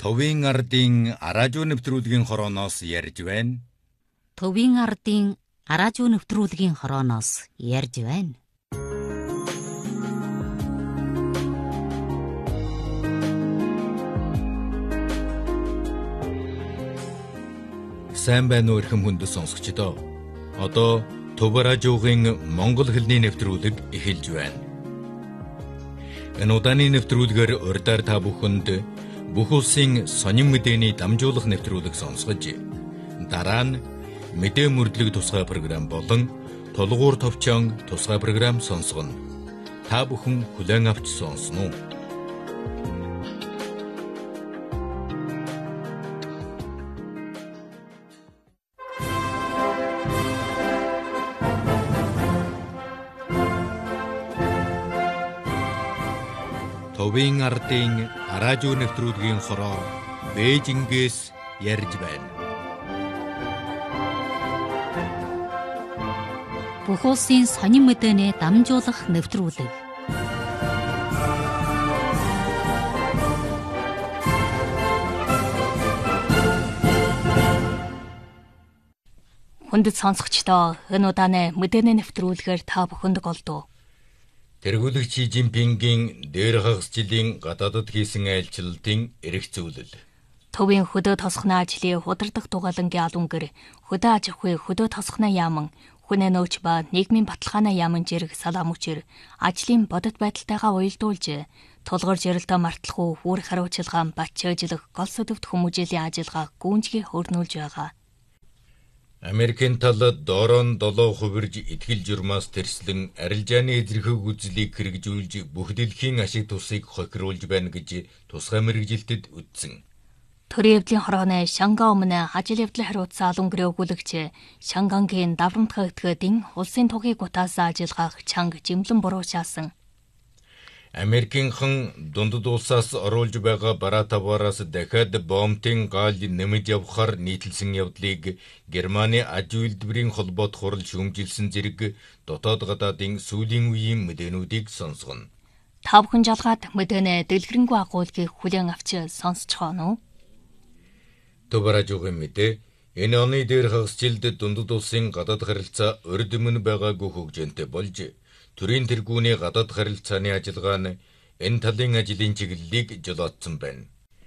Төвийн ардын араажуу нэвтрүүлгийн хорооноос ярьж байна. Төвийн ардын араажуу нэвтрүүлгийн хорооноос ярьж байна. Сайн байна уу эрхэм хүндэт сонсогчдоо. Одоо Төв араажуугийн монгол хэлний нэвтрүүлэг эхэлж байна. Энэ удааны нэвтрүүлгээр урьдаар та бүхэнд бүх улсын сонин мэдээний дамжуулах нэвтрүүлэг сонсгож, дараа нь мэдээ мөрдлөг тусгай програм болон тулгуур товчон тусгай програм сонсгоно. Та бүхэн хүлээн авч сонсно уу? Төвийн ардын араажуу нэвтрүүлгийн хороо Бээжингээс ярьж байна. Бүх улсын сонин мэдээний дамжуулах нэвтрүүлэг. Хүндэт сонсогчдоо энэ удааны мэдээний нэвтрүүлгээр та бүхэнд голдуу. Тэргүүлэгч Ши Жинпингийн дээр хагас жилийн гадаадд хийсэн айлчлалтын эрх зөвлөл. Төвийн хөдөө тосгоны ажлын худалдах дугаалангийн албан гэр хөдөө аж ахуй хөдөө тосгоны яаман хүнээ нөөч ба нийгмийн баталгааны яаман жирэг салаа мөчөр ажлын бодит байдалтайгаа уялдуулж тулгуур жирэлтөө мартахгүй үүрэг хариуцлагаан бач ажиллах гол сэдвт хүмүүжлийн ажиллагаа гүйцэтгэх хөрнүүлж байгаа. Америкийн талд доорон 7 хувирж итгэл журмаас тэрслэн арилжааны эзэрхэг үзлийг хэрэгжүүлж бүх дэлхийн ашиг тусыг хохируулж байна гэж тусгай мэргэжилтэд үздэн. Төрийн явдлын хорооны Шанган өмнө ажил явдлын хариуцсан албан гэрээ өгүүлэгч Шангангийн даврамт хаагтгадын улсын тугийг гутаас ажиллагаах чанга жимлэн буруу шаасан. Америкийнхан дундад улсаас оруулж байгаа бараа таваараас дахиад бомбын гал нэмж явахаар нийтлсэн явдлыг Германы аж үйлдвэрийн холбоот хурал шүүмжилсэн зэрэг дотоод гадаадын сүүлийн үеийн мэдээнүүдийг сонсгоно. Та бүхэн жалгаад мэдээнэ дэлгэрэнгүй агуулгыг хүлээн авч сонсцгоно уу? Төв араажуугийн мэдээ энэ оны дээр хагас жилд дундад улсын гадаад харилцаа урд өмнө байгаагүй хөгжөөнтэй болж төрийн тэргүүний гадаад харилцааны ажиллагаа нь энэ талын ажлын чиглэлийг жолоодсон байна.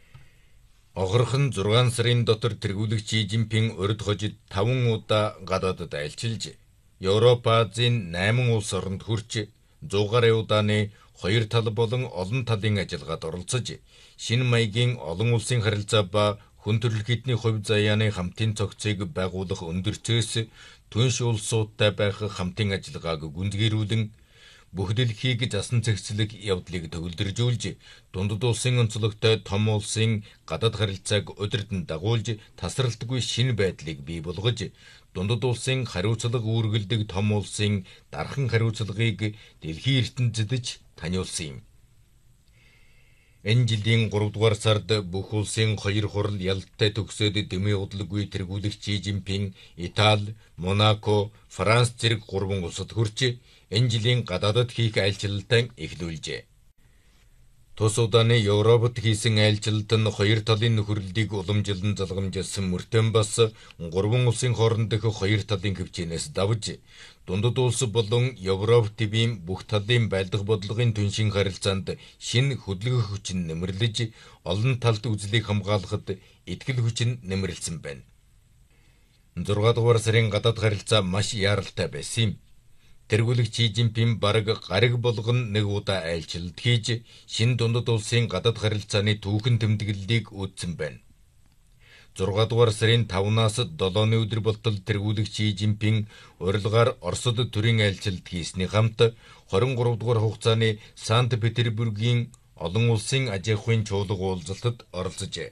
Огорхон 6 сарын дотор тэргүүлэгч Ши Жинпин урд хожид 5 удаа гадаадд айлчилж, Европ, Азийн 8 улс оронд хүрч 100 гаруй удааны 2 тал болон олон талын ажиллагаанд оролцож, шинэ маягийн олон улсын харилцаа ба хүн төрөлх эдний хувь заяаны хамтын цогцыг байгуулах өндөрцөөс түнш улсуудтай байх хамтын ажиллагааг гүнзгийрүүлэн бүх дэлхийг засан цэгцлэг явдлыг төвлөржүүлж, дундад улсын онцлогтой том улсын гадаад харилцааг удирдан дагуулж, тасралтгүй шинэ байдлыг бий болгож, дундад улсын хариуцлага үүргэлдэг том улсын дархан хариуцлагыг дэлхийн ертөнцөд таниулсан юм. Энэ жилийн 3 дугаар сард бүх улсын 2 хурал ялттай төгсөөд дэмий удалгүй тэргүүлэгч Ши Жинпин Итали, Монако, Франц зэрэг 3 улсад хүрч энэ жилийн гадаадд хийх айлчлалтаа эхлүүлжээ. Тус удааны Европт хийсэн айлчлалт нь 2 талын нөхөрлөлийг уламжилан залгамжилсан мөртөө бас 3 улсын хоорондох 2 талын хөвчнээс давж дундад улс болон Европ төвийн бүх талын байлдах бодлогын түншин харилцаанд шинэ хөдөлгөх хүчин нэмэрлэж олон талт үзлийг хамгаалахад итгэл хүчин нэмэрлсэн байна. 6 дугаар сарын гадаад харилцаа маш яаралтай байсан юм. Тэргүүлэгч Ши Жинпин бараг гариг болгон 1 удаа айлчлалт хийж шинэ дундад улсын гадаад харилцааны түүхэн тэмдэглэлийг үүсгэн байна. 6 дугаар сарын 5-наас 7-ны өдөр болтол тэргүүлэгч Ши Жинпин урилгаар Оросд төрийн айлчлалт хийсний хамт 23 дугаар хугацааны Санкт-Петербургийн олон улсын аж ахуйн чуулга уулзалтад оролцожээ.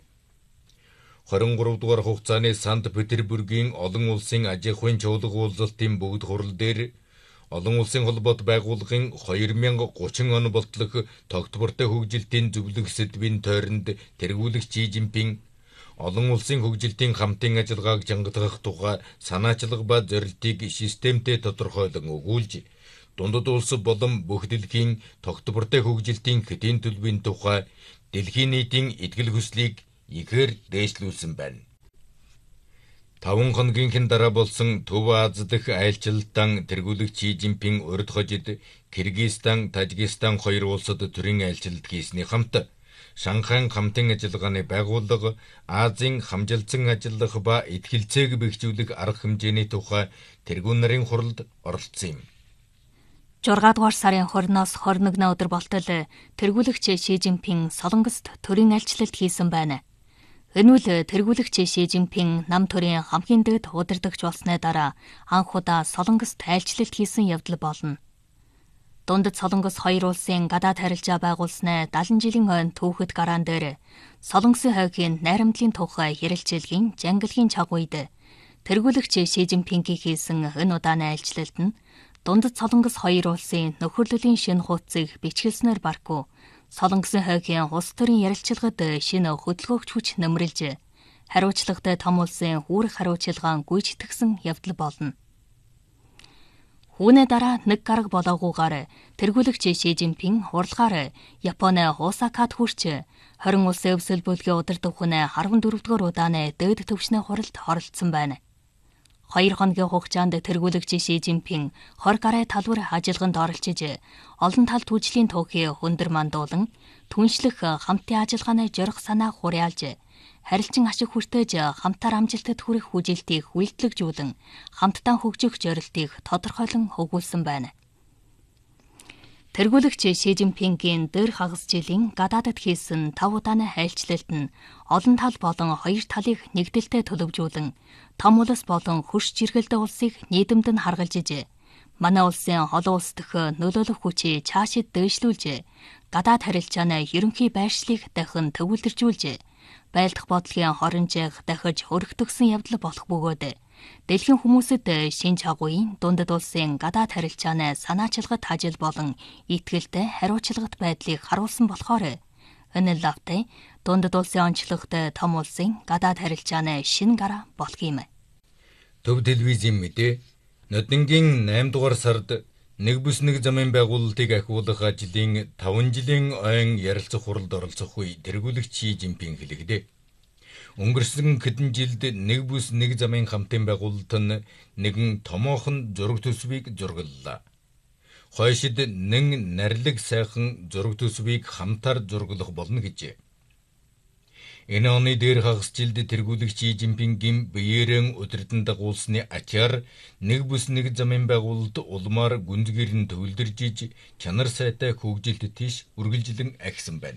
23 дугаар хугацааны Санкт-Петербургийн олон улсын аж ахуйн чуулга уулзалтын бүгд хурал дээр олон улсын холбоот байгууллагын 2030 он болтлох тогтвортой хөгжилтийн зөвлөх сэдвийн тойронд тэргүүлэгч Ши Жинпин олон улсын хөгжилтийн хамтын ажиллагааг жангатгах тухай санаачлага ба зорилтыг системтэй тодорхойлон өгүүлж, дундад улс болон бүх дэлхийн тогтвортой хөгжилтийн хэдийн төлбөрийн тухай дэлхийн нийтийн итгэл хүслийг ихээр дээшлүүлсэн байна. 5 хоногийнхэн дараа болсон Төв Аз дахь айлчлалтан тэргүүлэгч Ши Жинпин урд хожид Киргизстан, Тажикстан хоёр улсад төрийн айлчлалт хийсний хамт Шанхайн хамтын ажиллагааны байгууллага Азийн хамжилтсан ажиллах ба итгэлцээг бэхжүүлэх арга хэмжээний тухай тэргүүн нарын хуралд оролцсон юм. 6 дугаар сарын 20-оос 21 өдөр болтол тэргүүлэгч Ши Жинпин Солонгост төрийн айлчлалт хийсэн байна. Энэ үл тэргүүлэгч Ши Жинпин нам төрийн хамгийн дээд удирдагч болсны дараа анх удаа Солонгост айлчлалт хийсэн явдал болно. Дундад Солонгос хоёр улсын гадаад харилцаа байгуулсны 70 жилийн хойно түүхэд гараан дээр Солонгосын хойгийн найрамдлын тухай ярилцлагын жангилгийн цаг үед тэргүүлэгч Ши Жинпингийн хийсэн энэ удааны айлчлалт нь Дундад Солонгос хоёр улсын нөхөрлөлийн шинэ хуудсыг бичгэлснээр барку Солонгосын хойгийн улс төрийн ярилцлагад шинэ хөдөлгөөгч хүч нэмрэлж хариуцлагатай том улсын үүрэг хариуцлагаан гүйцэтгэсэн явдал болно. Үүнээ дараа нэг гараг болоогүйгээр тэргүүлэгч Ши Жинпин урлагаар Японы Осакад хүрч 20 улсын өвсөл бүлгийн удирдах хүн 14 дугаар удааны дээд түвшний хуралд оролцсон байна. 2 хоногийн хугацаанд тэргүүлэгч Ши Жинпин 20 гаруй талбар ажиллагаанд оролцож олон тал түвжлийн түүхийг өндөр мандуулан түншлэх хамтын ажиллагааны зорих санаа хураалж харилцан ашиг хүртэж хамтаар амжилтад хүрэх хүжилтийг үйлдэлжүүлэн хамтдаа хөгжих зорилтыг тодорхойлон өгүүлсэн байна. Тэргүүлэгч Ши Жинпингийн дээр хагас жилийн гадаадд хийсэн 5 удааны айлчлалт нь олон тал болон хоёр талыг нэгдэлтэй төлөвжүүлэн том улс болон хөрш жиргэлдэ улсыг нийтэмд нь харгалжиж манай улсын олон улс дэх нөлөөлөх хүчийг цаашид дээшлүүлж гадаад харилцааны ерөнхий байршлыг дахин төвлөржүүлж байлдах бодлогын хоронжийг дахиж өргөтгсөн явдал болох бөгөөд дэлхийн хүмүүсэд шинж агууын дундад улсын гадаад харилцааны санаачилгад хажил болон итгэлтэй хариуцлагат байдлыг харуулсан болохоор энэ лавтай дундад улсын онцлогт том улсын гадаад харилцааны шинэ гараа болох юм. Төв телевизийн мэдээ Нодингийн 8 дугаар сард нэг бүс нэг замын байгуулалтыг ахиулах ажлын 5 жилийн ойн ярилцах хуралд оролцох үе тэргүүлэгч Ши Жинпин хэлэхдээ өнгөрсөн хэдэн жилд нэг бүс нэг замын хамтын байгуулалт нь нэгэн томоохон зураг төсвийг зурглалаа. Хойшид нэг нарилэг сайхан зураг төсвийг хамтаар зурглах болно гэжээ. Энэ оны дээр хагас жилд тэргүүлэгч Ши Жинпингийн биеэрэн удирдан дагуулсны ачаар нэг бүс нэг замын байгуулалт улмаар гүнзгийр нь төвлөрж иж чанар сайтай хөгжилт тийш үргэлжлэн ахисан байна.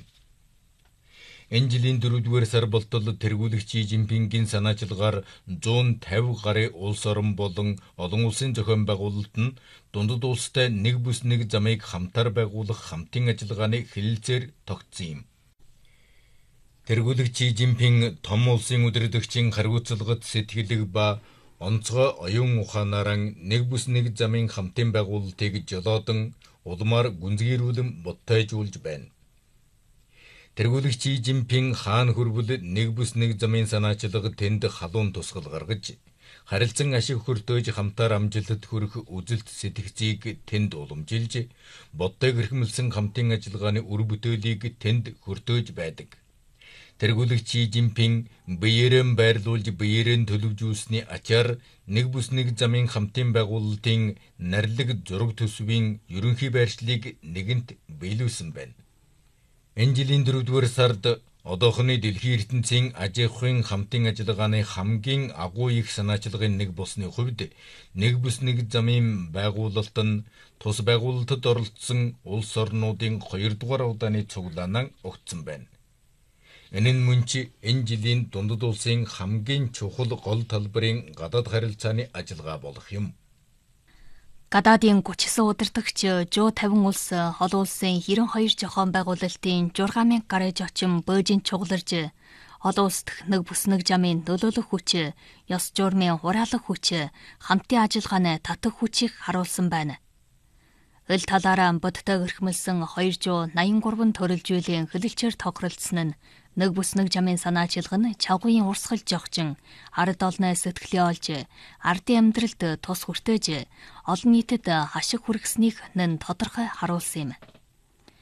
Энэ жилийн 4-р сар болтол тэргүүлэгч Ши Жинпингийн санаачилгаар 150 гаруй улс орон болон олон улсын зохион байгуулалт нь дундад улстай нэг бүс нэг замыг хамтаар байгуулах хамтын ажиллагааны хэлэлцээр тогтсон юм. Тэргүүлэгч Ши Жинпин том улсын удирдагчийн хариуцлагад сэтгэлэг ба онцгой оюун ухаанаар нэг бүс нэг замын хамтын байгуулалтыг жолоодон улмаар гүнзгийрүүлэн бодтойжуулж байна. Тэргүүлэгч Ши Жинпин хаан хөрвөл нэг бүс нэг замын санаачилга тэнд халуун тусгал гаргаж харилцан ашиг хүртөөж хамтаар амжилтад хүрэх үзэлт сэтгцийг тэнд уламжилж бодтойг эрхэмлсэн хамтын ажиллагааны үр бүтээлийг тэнд хүртөөж байдаг. Тэргүүлэгч Ши Жинпин биеэрэн байрлуулж биеэрэн төлөвжүүлсний ачаар нэг бүс нэг замын хамтын байгуулалтын нарилэг зураг төсвийн ерөнхий байршлыг нэгэнт биелүүлсэн байна. Энэ жилийн 4-р сард одоохны дэлхийн ертөнцийн аж ахуйн хамтын ажиллагааны хамгийн агуу их санаачилгын нэг болсны хувьд нэг бүс нэг замын байгуулалт нь тус байгуулалтад оролцсон улс орнуудын 2-р удааны цуглаанаа өгсөн байна. Энэ нь мөн ч энэ жилийн дундад улсын хамгийн чухал гол талбарын гадаад харилцааны ажиллагаа болох юм. Гадаадын 39 удирдагч 150 улс олон улсын 92 зохион байгуулалтын 6000 гаруй зочин Бээжинд чугларж олон улс дэх нэг бүс нэг замын нөлөөлөх хүч, ёс журмын хураалах хүч, хамтын ажиллагааны татах хүчийг харуулсан байна. Ил талаараа бодтой эрхмэлсэн 283 төрөл зүйлийн хэлэлцээр тохиролцсон нь нэг бүс нэг замын санаачилга нь чавгын урсгал жогчин, ард олны сэтгэлээ олж, ардын амьдралд тус хүртээж, олон нийтэд ашиг хүргэснийг нэн тодорхой харуулсан юм.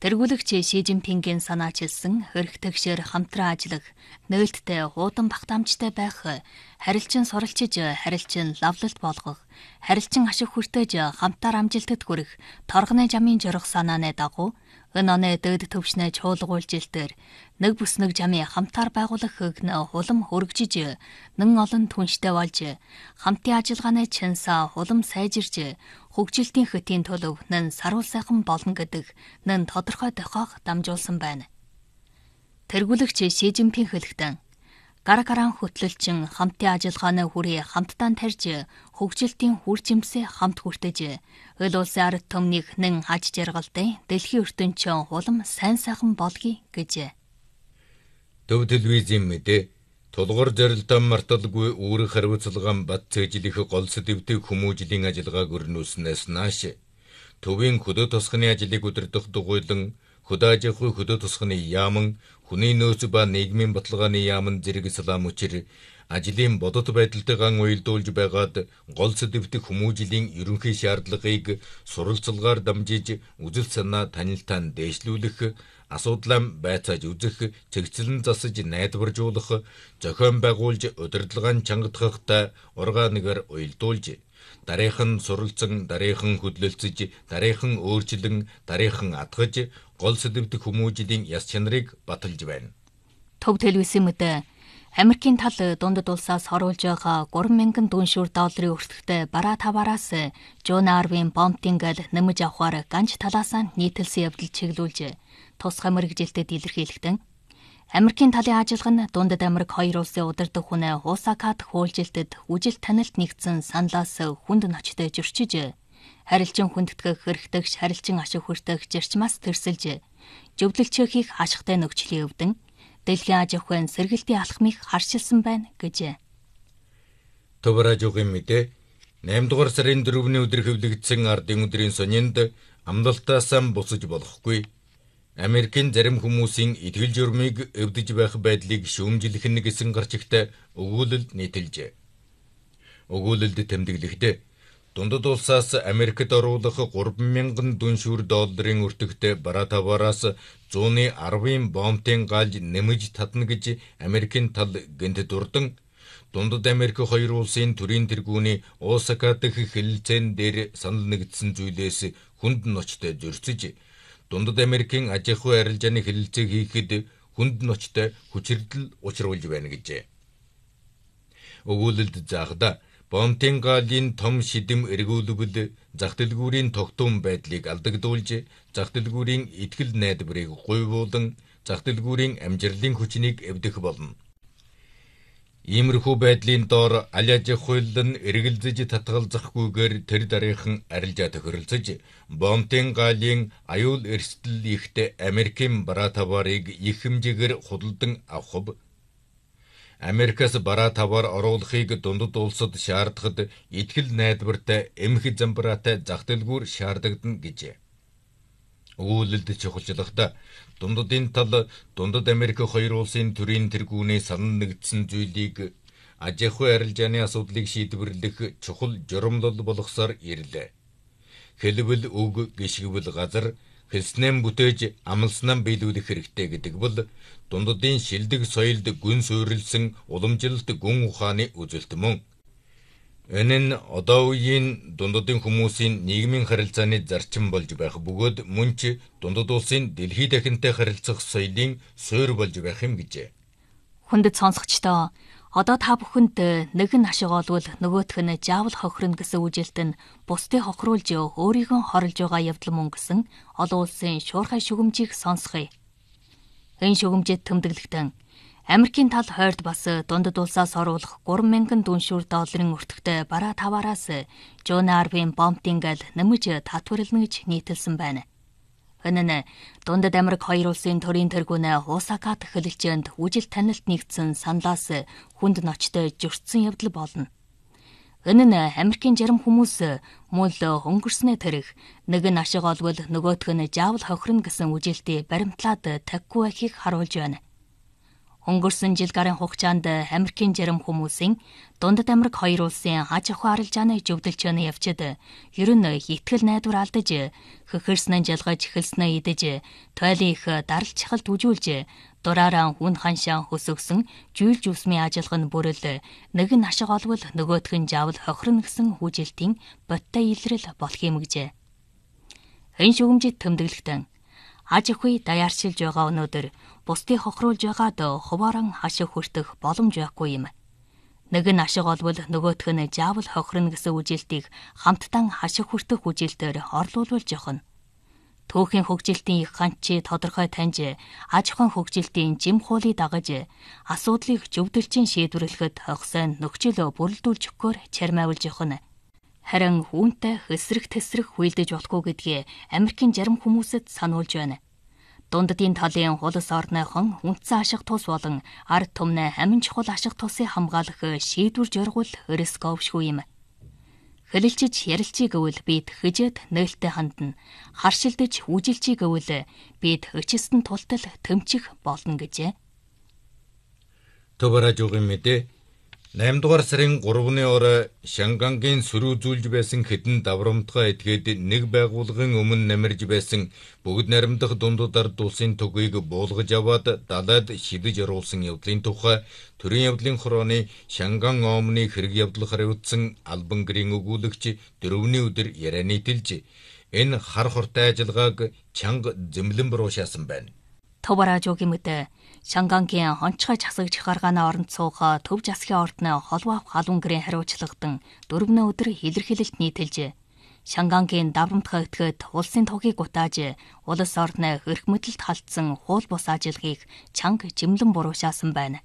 Тэргүүлэгч Ши Жинпингийн санаачилсан хөргөтгшээр хамтран ажиллах, нээлттэй хуудан багтаамжтай байх, харилцан суралцж, харилцан лавлалт болгох, харилцан ашиг хүртэж хамтаар амжилтад хүрэх торгоны жамын жорох санааны дагуу энэ оны дэд төвшнээ чуулгуулжилтээр нэг бүс нэг жамын хамтаар байгуулах хөгнө хулам хөргөжж, нэн олон түнштэй болж, хамтын ажиллагааны чинсаа хулам сайжирж, хөгжилтийн хөтийн төлөв нэн саруул сайхан болно гэдэг нэн тодорхой тохиог дамжуулсан байна. Тэргүүлэгч Ши Жинпин хэлэхдээ гарагаран хөтлөлчин хамтын ажиллагааны хүрээ хамтдаа тарьж, хөгжилтийн хүр жимсээ хамт хүртэж, өл улсын ард түмнийг нэн аж жаргалтай дэлхийн ертөнцийн хулам сайн сайхан болгоё гэжээ. Төв телевизийн мэдээ тулгуур зорилтоо марталгүй үүрэг хариуцлагаан бат цээжлэх гол сэдвтэг хүмүүжлийн ажиллагааг өрнүүлснээс нааш төвийн хөдөө тосгоны ажлыг удирдах дугуйлан хөдөө аж ахуй хөдөө тосгоны яаман хүний нөөц ба нийгмийн баталгааны яаман зэрэг салам учир ажлын бодит байдалтайгаа уялдуулж байгаад гол сэдвтэг хүмүүжлийн ерөнхий шаардлагыг суралцлагаар дамжиж үзэл санаа танилтаан дээшлүүлэх, асуудлаа байцааж үзэх, цэгцлэн засаж найдваржуулах, зохион байгуулж удирдлагын чангадахтай органигаар уялдуулж, дараахан суралцсан, дараахан хөдлөлцөж, дараахан өөрчлөн, дараахан атгаж, гол сэдвтэг хүмүүжлийн яс чанарыг баталж байна. Төв телевизийн мэдээ Америкийн тал дундад улсаас хоруулж байгаа 3,000 $, өртөгтэй бараа таваараас Жон Арвин бомбтингээл нэмж авахаар ганц талаасаа нийтэлсэн явдал чиглүүлж, тусгай мэргэжилтэд илэрхийлэхдээ Америкийн талын ажиллагаа нь дундад Америк хоёр улсын удирдах хүнээ Осакад хуульжилтэд үжил танилт нэгдсэн саналаас хүнд ночтой зөрчиж, харилцан хүндэтгэх хэрэгтэгч харилцан ашиг хүртэх зарчмаас тэрсэлж, зөвлөлтөө хийх ашигтай нөхцөлийн өвдөн дэлхийн аж ахуйн сэргэлтийн алхмыг харшилсан байна гэжээ. Төв радиогийн мэдээ 8 дугаар сарын 4-ний өдөр хэвлэгдсэн ардын өдрийн сонинд амлалтаасаа бусаж болохгүй. Америкийн зарим хүмүүсийн итгэл журмыг эвдэж байх байдлыг шүүмжлэх нь гэсэн гарчигтай өгүүлэл нийтэлжээ. Өгүүлэлд тэмдэглэхдээ дундад улсаас Америкт оруулах $3,000 өртөгтэй бараа таваараас 110 бомбын галж нэмж татна гэж Америкийн тал гэнт дурдан дундад Америк хоёр улсын төрийн тэргүүний Осака дэх хэлэлцэн дээр санал нэгдсэн зүйлээс хүнд ночтой зөрчиж, дундад Америкийн аж ахуй арилжааны хэлэлцээ хийхэд хүнд ночтой хүчирдэл учруулж байна гэжээ. Өгүүлэлд заахда бомбын галын том шидэм эргүүлбэл зах дэлгүүрийн тогтун байдлыг алдагдуулж, зах дэлгүүрийн итгэл найдварыг гуйвуулан, зах дэлгүүрийн амжилтын хүчнийг эвдэх болно. Иймэрхүү байдлын доор аль аж ахуйлан эргэлзэж татгалзахгүйгээр тэр дараахан арилжаа тохиролцож, бомбын галын аюул эрсдэл ихтэй Америкийн бараа таваарыг их хэмжээгээр худалдан авах. Америкаас бараа таваар оруулахыг дундад улсад шаардахад итгэл найдвартай эмх замбараатай зах дэлгүүр шаардагдана гэжээ. Өгүүлэлд чухалчлахдаа дундадын тал дундад Америк хоёр улсын төрийн тэргүүний санал нэгдсэн зүйлийг аж ахуй арилжааны асуудлыг шийдвэрлэх чухал журамлал болгосоор ирлээ. Хэлбэл үг гიშгвэл газар хэлснээ бүтээж амлснаа биелүүлэх хэрэгтэй гэдэг бол дундадын шилдэг соёлд гүн суурилсан уламжилт гүн ухааны үзэлт мөн. Энэ нь одоо үеийн дундадын хүмүүсийн нийгмийн харилцааны зарчим болж байх бөгөөд мөн ч дундад улсын дэлхий дахинтай харилцах соёлын суурь болж байх юм гэжээ. Хүндэт сонсогчдоо одоо та бүхэнд нэг нь ашиг олвол нөгөөх нь заавал хохирно гэсэн үжилт нь бусдыг хохируулж өөрийгөө хорлж байгаа явдал мөн гэсэн олон улсын шуурхай шүгэмжийг сонсгоё. Энэ шүгэмжид тэмдэглэгдэн Америкийн тал хойд бас дундад улсаас оруулах $3,000 өртөгтэй бараа таваараас Жон Арвин бомбтингээл нэмж татварлана гэж нийтэлсэн байна. Энэ нь дундад Америк хоёр улсын төрийн тэргүүнээ Осакад хэлэлцээнд үжил танилт нэгдсэн саналаас хүнд ночтой зөрчсөн явдал болно. Энэ нь Америкийн зарим хүмүүс мөн л хөнгөрснөө тэрэх, нэг нь ашиг олвол нөгөөх нь заавал хохирно гэсэн үжилтийг баримтлаад таггүй байхыг харуулж байна. Өнгөрсөн жил гарын хугацаанд Америкийн зарим хүмүүсийн Дундад Америк хоёр улсын аж ахуй арилжааны зөвдөлчөний явцад ер нь итгэл найдвар алдаж, хөхөрснөө жалгаж эхэлснээ идэж, тойлын их дарал чахалт үжүүлж, дураараа хүн ханшаа хөсөгсөн жуйлж усмын ажиллага нь бүрэл нэг нь ашиг олвол нөгөөх нь жавл хохирно гэсэн хүжилтийн боттой илрэл болох юм гэжээ. Энэ шүүмжид тэмдэглэхтэн аж ахуй даяаршилж байгаа өнөөдөр бусдыг хохируулж байгаад хувааран ашиг хүртэх боломж байхгүй юм. Нэг нь ашиг олвол нөгөөх нь заавал хохирно гэсэн үжилтийг хамтдаа ашиг хүртэх үжилтээр орлуулж явах нь. Түүхийн хөгжилтийн их ханчи тодорхой таньж, аж ахуйн хөгжилтийн жим хуулийг дагаж, асуудлыг зөвдөлжин шийдвэрлэхэд хогсоо нөхцөл бүрэлдүүлж өгөхөөр чармайлж явах нь. Харин үүнтэй эсрэг тэсрэг хүйлдэж болохгүй гэдгийг Америкийн зарим хүмүүсэд сануулж байна. Дундадын талын улс орныхон үндсэн ашиг тус болон ард түмний амин чухал ашиг тусыг хамгаалах шийдвэр жоргуул рисковшгүй юм. Хэлэлцэж ярилцгийг гэвэл бид хижээд нээлттэй хандна. Харшилдэж үжилчийг гэвэл бид өчсдөн тултал тэмчих болно гэжээ. Төвөрөж өгөн мэдээ 8 дугаар сарын 3-ны орой Шангангийн сөрүүзүүлж байсан хэдэн даврамтгай этгээд нэг байгууллагын өмнө намирж байсан бүгд наримдах дундад ард улсын төгийг буулгаж аваад далайд шидэж оруулсан явдлын тухай төрийн явдлын хорооны Шанган ОМ-ны хэрэг явдал хариуцсан албан гэрийн өгүүлэгч 4-ний өдөр яриа нийтэлж энэ хар хортой ажиллагааг чанга зэмлэн буруушаасан байна. Төвөрөж өгөн мэдээ Шангангийн онцгой засагч гаргааны оронд суугаа төв засгийн ордны холбоо авах албан гэрийн хариуцлагадан 4 өдөр илэрхийлэлт нийтэлж Шангангийн даврамтгай этгээд улсын тугийг гутааж улс орны эрх мэдэлд халтсан хуул бус ажиллагааг чанга жимлэн буруушаасан байна.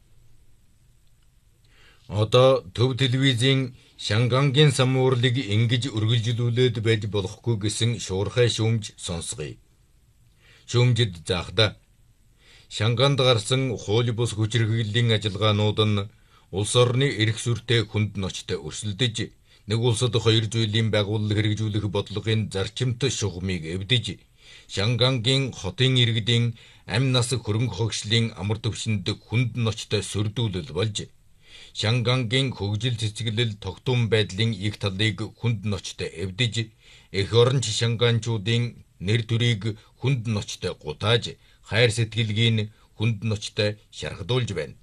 Одоо төв телевизийн Шангангийн самуурлыг ингэж үргэлжлүүлээд байж болохгүй гэсэн шуурхай шүүмж сонсгоё. Шүүмжид заахда Шанганд гарсан хууль бус хүчирхэглийн ажиллагаанууд нь улс орны эрх сүртэй хүнд ночтой өрсөлдөж, нэг улсад хоёр зүйлийн байгууллага хэрэгжүүлэх бодлогын зарчимт шугамыг эвдэж, Шангангийн хотын иргэдийн амь нас хөрөнгө хөгжлийн амар түвшинд хүнд ночтой сүрдүүлэл болж, Шангангийн хөгжил цэцгэлэл тогтун байдлын их талыг хүнд ночтой эвдэж, эх оронч шанганчуудын нэр төрийг хүнд ночтой гутааж, хайр сэтгэлгийн хүнд ночтой шархадуулж байна.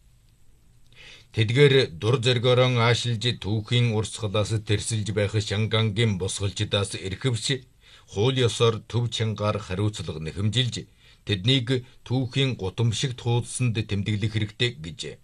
Тэдгээр дур зоргоорон аашилж түүхийн урсгалаас тэрсэлж байх Шангангийн босголчдаас эрхэвч хууль ёсоор төв чангаар хариуцлага нэхэмжилж, тэднийг түүхийн гутамшигт хуудсанд тэмдэглэх хэрэгтэй гэжээ.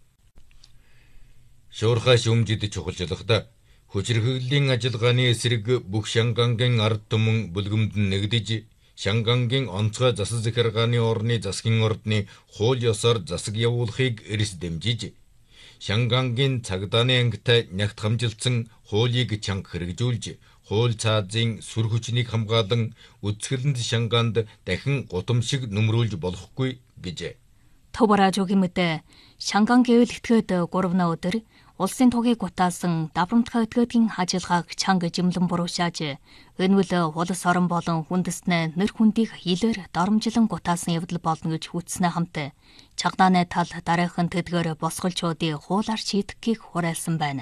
Шуурхай шүүмжид чухалчлахдаа хүчирхэглийн ажиллагааны эсрэг бүх Шангангийн ард түмэн бүлгэмд нэгдэж, Шангангийн онцгой засаг захиргааны орны засгийн ордны хууль ёсоор засаг явуулахыг эрс дэмжиж, Шангангийн цагдааны ангитай нягт хамжилсан хуулийг чанга хэрэгжүүлж, хууль цаазын сүр хүчнийг хамгаалан үцгэлэнд Шанганд дахин гутамшиг нөмрүүлж болохгүй гэжээ. Төвөрөж өгөн мэдээ Шанган гэвэл этгээд 3 өдөр улсын тугийг гутаасан даврамтгай этгээдийн ажиллагааг чанга жимлэн буруушааж, энэ үл улс орон болон хүндэснээ нэр хүндийг илээр доромжлон гутаасан явдал болно гэж хүснээ хамт чагдааны тал дараахан тэдгээр босголчуудыг хуулаар шийдэхийг хураалсан байна.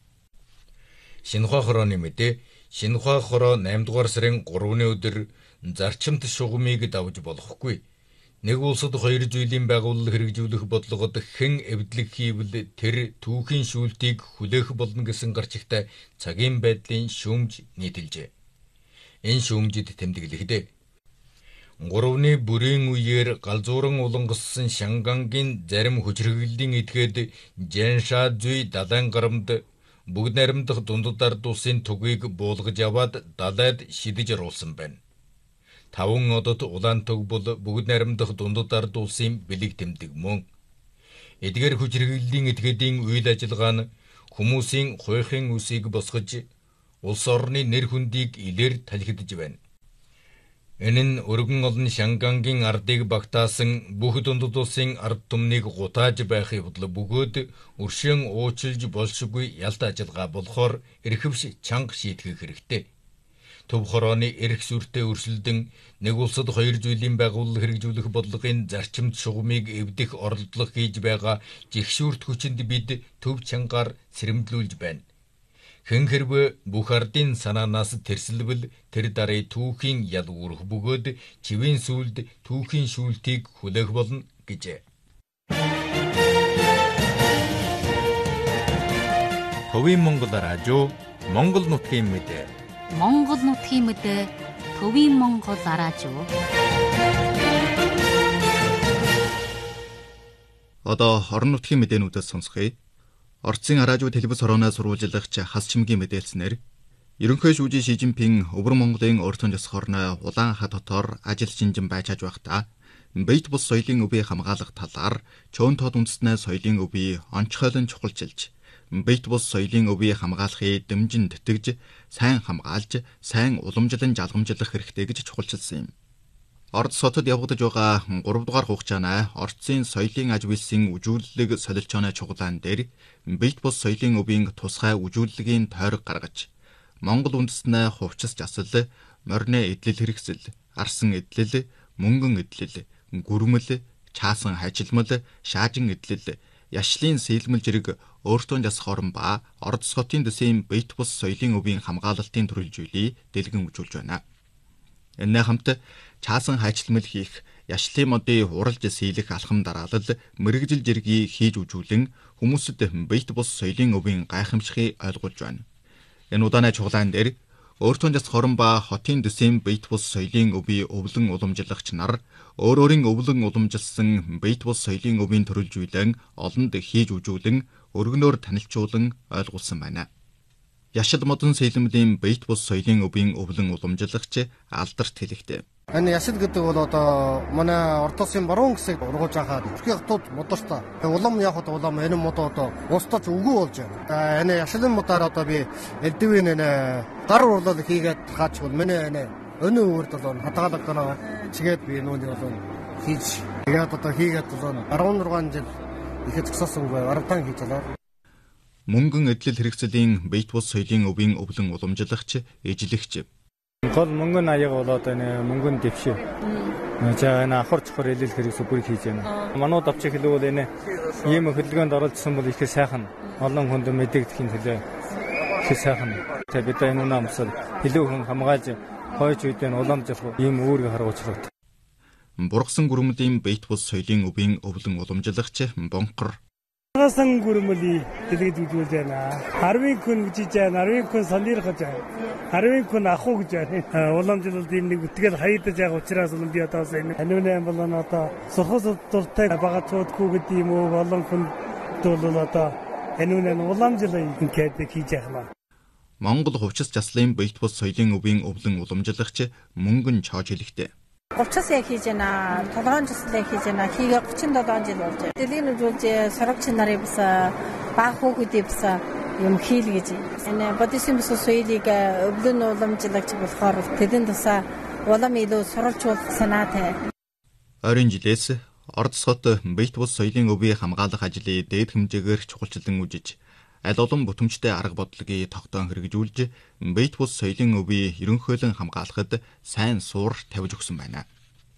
Шинэхаа хорооны мэдээ Шинэхаа хороо 8 дугаар сарын 3-ны өдөр зарчимт шугамыг давж болохгүй. Нэг улсад хоёр зүйлийн байгууллага хэрэгжүүлэх бодлогод хэн эвдлэг хийвэл тэр түүхийн шүүлтийг хүлээх болно гэсэн гарчигтай цагийн байдлын шүүмж нийтэлжээ. Энэ шүүмжид тэмдэглэхдээ 3-ны бүрийн үеэр галзууран улангассан Шангангийн зарим хүчирхэглийн этгээд Жаншазүй далайн гарамд бүгд наримдах дундад ард улсын тугийг буулгаж аваад далайд шидэж оруулсан байна. 5 одод улаан төг бол бүгд наримдах дундад ард улсын бэлэг тэмдэг мөн. Эдгээр хүчирхэглийн этгээдийн үйл ажиллагаа нь хүмүүсийн хуйхын үсийг босгож, улс орны нэр хүндийг илээр талхидж байна. Энэ нь өргөн олон Шангангийн ардыг багтаасан бүх дундад улсын ард түмнийг гутааж байх явдал бөгөөд өршөөн уучилж болшгүй ялт ажиллагаа болохоор эрхэвч чанга шийтгэх хэрэгтэй. төв хорооны эрх сүртэй өрсөлдөн нэг улсад хоёр зүйлийн байгууллага хэрэгжүүлэх бодлогын зарчимд шугамыг эвдэх оролдлого хийж байгаа жигшүүрт хүчинд бид төв чангаар сэрэмдлүүлж байна. Хэн хэрвээ бүх ардын санаанаас тэрсэлбэл тэр дарыг түүхийн ял үүрэх бөгөөд чивийн сүлд түүхийн шүүлтийг хүлээх болно гэжээ. Төвийн Монгол радио, Монгол нутгийн мэдээ. Монгол нутгийн мэдээ, Төвийн Монгол радио. Одоо орон нутгийн мэдээнүүдээс сонсгоё. Орцын радио телевиз хорооноос сурвалжлагч хас чимгийн мэдээлснээр ерөнхий шүүжийн Ши Жинпин Өвөр Монголын урд зас хорны Улаанхаа дотор ажил шинжин байж байхдаа Бэйт бус соёлын өвийг хамгаалах талаар Чөөн тод үндэстнээ соёлын өвийг онцгойлон чухалчилж Бэйт бус соёлын өвийг хамгаалахыг дэмжин тэтгэж, сайн хамгаалж, сайн уламжлан жалгамжлах хэрэгтэй гэж чухалчилсан юм. Орос хотод явагдаж байгаа 3 дугаар хугацааны Орцын соёлын аж үйлсийн үжүүлэлэг солилцооны чугалаан дээр Бэйт бус соёлын өвийн тусгай үжүүлэлгийн тойрог гаргаж, Монгол үндэстнээ хувьчилж асал, морины эдлэл хэрэгсэл, арсан эдлэл, мөнгөн эдлэл, гүрмэл, чаасан хажилмал, шаажин эдлэл, яшлын сэлмэл зэрэг өөртөө зас хорон ба Орос хотын дэсийн Бэйт бус соёлын өвийн хамгаалалтын төрөлжүүлийг дэлгэн үзүүлж байна. Энэ хамт чаасан хайчилмал хийх, яшлын модыг уралж сэлэх алхам дараалал, мэрэгжил зэргийг хийж үзүүлэн хүмүүсд Бэйт бус соёлын өвийн гайхамшигыг ойлгуулж байна. Энэ удааны чугалаан дээр өөртөө зас хорон ба хотын дэсийн Бэйт бус соёлын өвийг өвлөн уламжлагч нар өөрийн өвлөн уламжилсан Бэйт бус соёлын өвийн төрөлжүүлэн олонд хийж үзүүлэн өргөнөөр танилцуулан ойлгуулсан байна. Яшил модон сэлмлийн Бэйт бус соёлын өвийн өвлөн уламжлагч Алдарт хэлэхдээ. Энэ яшил гэдэг бол одоо манай Ордосын баруун хэсэг ургуулж хахад төрхийн хотод модортой. Улам явахад улам энэ мод одоо устдаж үгүй болж байна. Энэ яшилын модоор одоо би элдвийн энэ гар урлал хийгээд хаачвал миний энэ өнөө үрд бол хатгаалгана чигээд би нүуний бол хийж тэгээд одоо хийгээд бол 16 жил ихэд зогсоосонгүй аргадан хийж алаа. Мөнгөн эдлэл хэрэгцээлийн Бэйт бус соёлын өвийн өвлөн уламжлагч эжлэгч. Гол мөнгөн аяга болоод энэ мөнгөн дэвшээ. За энэ ахар чухар элэл хэрэгсэл бүр хийж байна. Манууд авч хэлвэл энэ ийм хөдөлгөөнд оролцсон бол их сайхан олон хүнд мэдэгдэхин төлөө их сайхан. Тэ бид энэ үнэ амсал хэлүүхэн хамгаалж хойч үедээ уламжлах ийм үүрэг харгуулж. Бургасан гүрмэлийн Бэйт бус соёлын өвийн өвлөн уламжлагч Бонкор. Бургасан гүрмэлийн дэлгэд үзүүлж байна. 10 хүн гэж байна. 10 хүн сонирхож байна. 10 хүн ахуу гэж байна. Уламжлалт энэ нэг үтгэл хаydаж байгаа учраас би одоо энэ ануунаа болон одоо сохос дуртай багацуудгүй гэдэг юм уу болон хүн бол одоо ануунаа уламжлалт ингээд хийж яхаа. Монгол хувьчилж заслын Бэйт бус соёлын өвийн өвлөн уламжлагч Мөнгөн Чоож хэлэхдээ. Хувьчилж яг хийж байна. Толгойн заслыг хийж байна. Хийгээ 37 жил болж байна. Дэлхийн үзүүлж сурагч нарын бас бага хүүхдүүдийн бас юм хийл гэж. Энэ бодисын бус соёлыг өвлөн уламжлагч болохоор тэдэнд тусаа улам илүү суралцуулах санаатай. Ойрын жилээс Орос хот Бэйт бус соёлын өвийг хамгаалах ажлыг дээд хэмжээгээр чухалчлан үжиж, аль олон бүтэмжтэй арга бодлогыг тогтоон хэрэгжүүлж, Бэйт бус соёлын өвийг ерөнхийлөн хамгаалахад сайн суур тавьж өгсөн байна.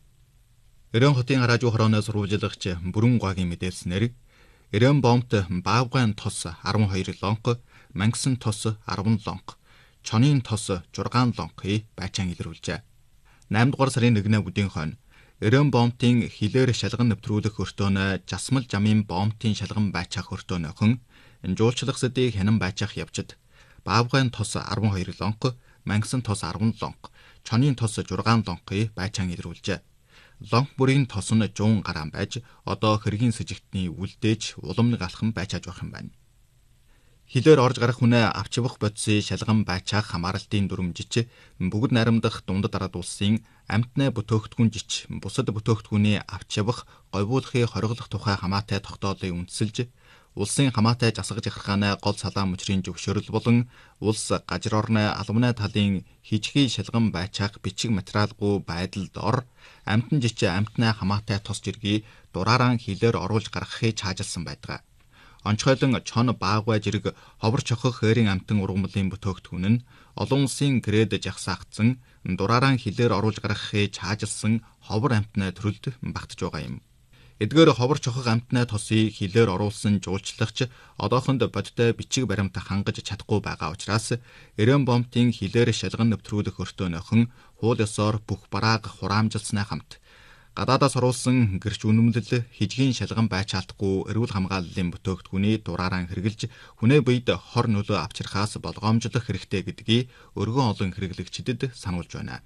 Эрен хотын радио хорооноос сурвалжлагч Бүрэн Гуагийн мэдээлснээр Эрен бомт Баавгайн тос 12 лонх, Мангасан тос 10 лонх, Чонын тос 6 лонхыг байчаан илрүүлжээ. 8 дугаар сарын 1-ний өдрийн хойно Эрен бомтын хилээр шалган нэвтрүүлэх өртөөнө Жасмал жамын бомтын шалган байчаах өртөөнө хэн жуулчлах сэдийг хянан байчаах явчид Баавгайн тос 12 лонх, Мангасан тос 10 лонх, Чонын тос 6 лонхыг байчаан илрүүлжээ. Лонх бүрийн тос нь 100 гарам байж одоо хэргийн сэжигтний үлдээж уламнаг алхам байчааж байх юм байна. Хилээр орж гарах хүнээ авч явах бодисын шалган байчаах хамааралтын дүрмжич бүгд наримдах дундад ард улсын амтны бүтээгдэхүүн жич бусад бүтээгдэхүүний авч явах говьуулахыг хориглох тухай хамаатай тогтоолыг үндэслэж улсын хамаатай засаж захиргааны гол салаан мөчрийн зөвшөөрөл болон улс гажир орны албаны талын хижихий шалган байчаах бичиг материалгүй байдалд ор амтан жич амтны хамаатай тос жиргийг дураараа хилээр оруулж гаргахыг чаажилсан байдаг. онцгойлон чон баагуй зэрэг ховор чохох хээрийн амтан ургамлын бүтээгдэхүүн нь олон улсын грээд жагсаагдсан дураараа хилээр оруулж гаргахыг чаажилсан ховор амтны төрөлд багтж байгаа юм. Эдгээр ховор чохох амтны тосыг хилээр оруулсан жуулчлагч одоохонд бодтой бичиг баримт хангаж чадахгүй байгаа учраас Эрен бомтын хилээр шалган нэвтрүүлэх өртөө нөхөн хууль ёсоор бүх барааг хураамжилснаа хамт гадаадаас оруулсан гэрч үнэмлэл хижгийн шалган байчаалтгүй эрүүл хамгааллын бүтээгдэхүүний дураараа хэрэгжилж хүнээ биед хор нөлөө авчирхаас болгоомжлох хэрэгтэй гэдгийг өргөн олон хэрэглэгчдэд сануулж байна.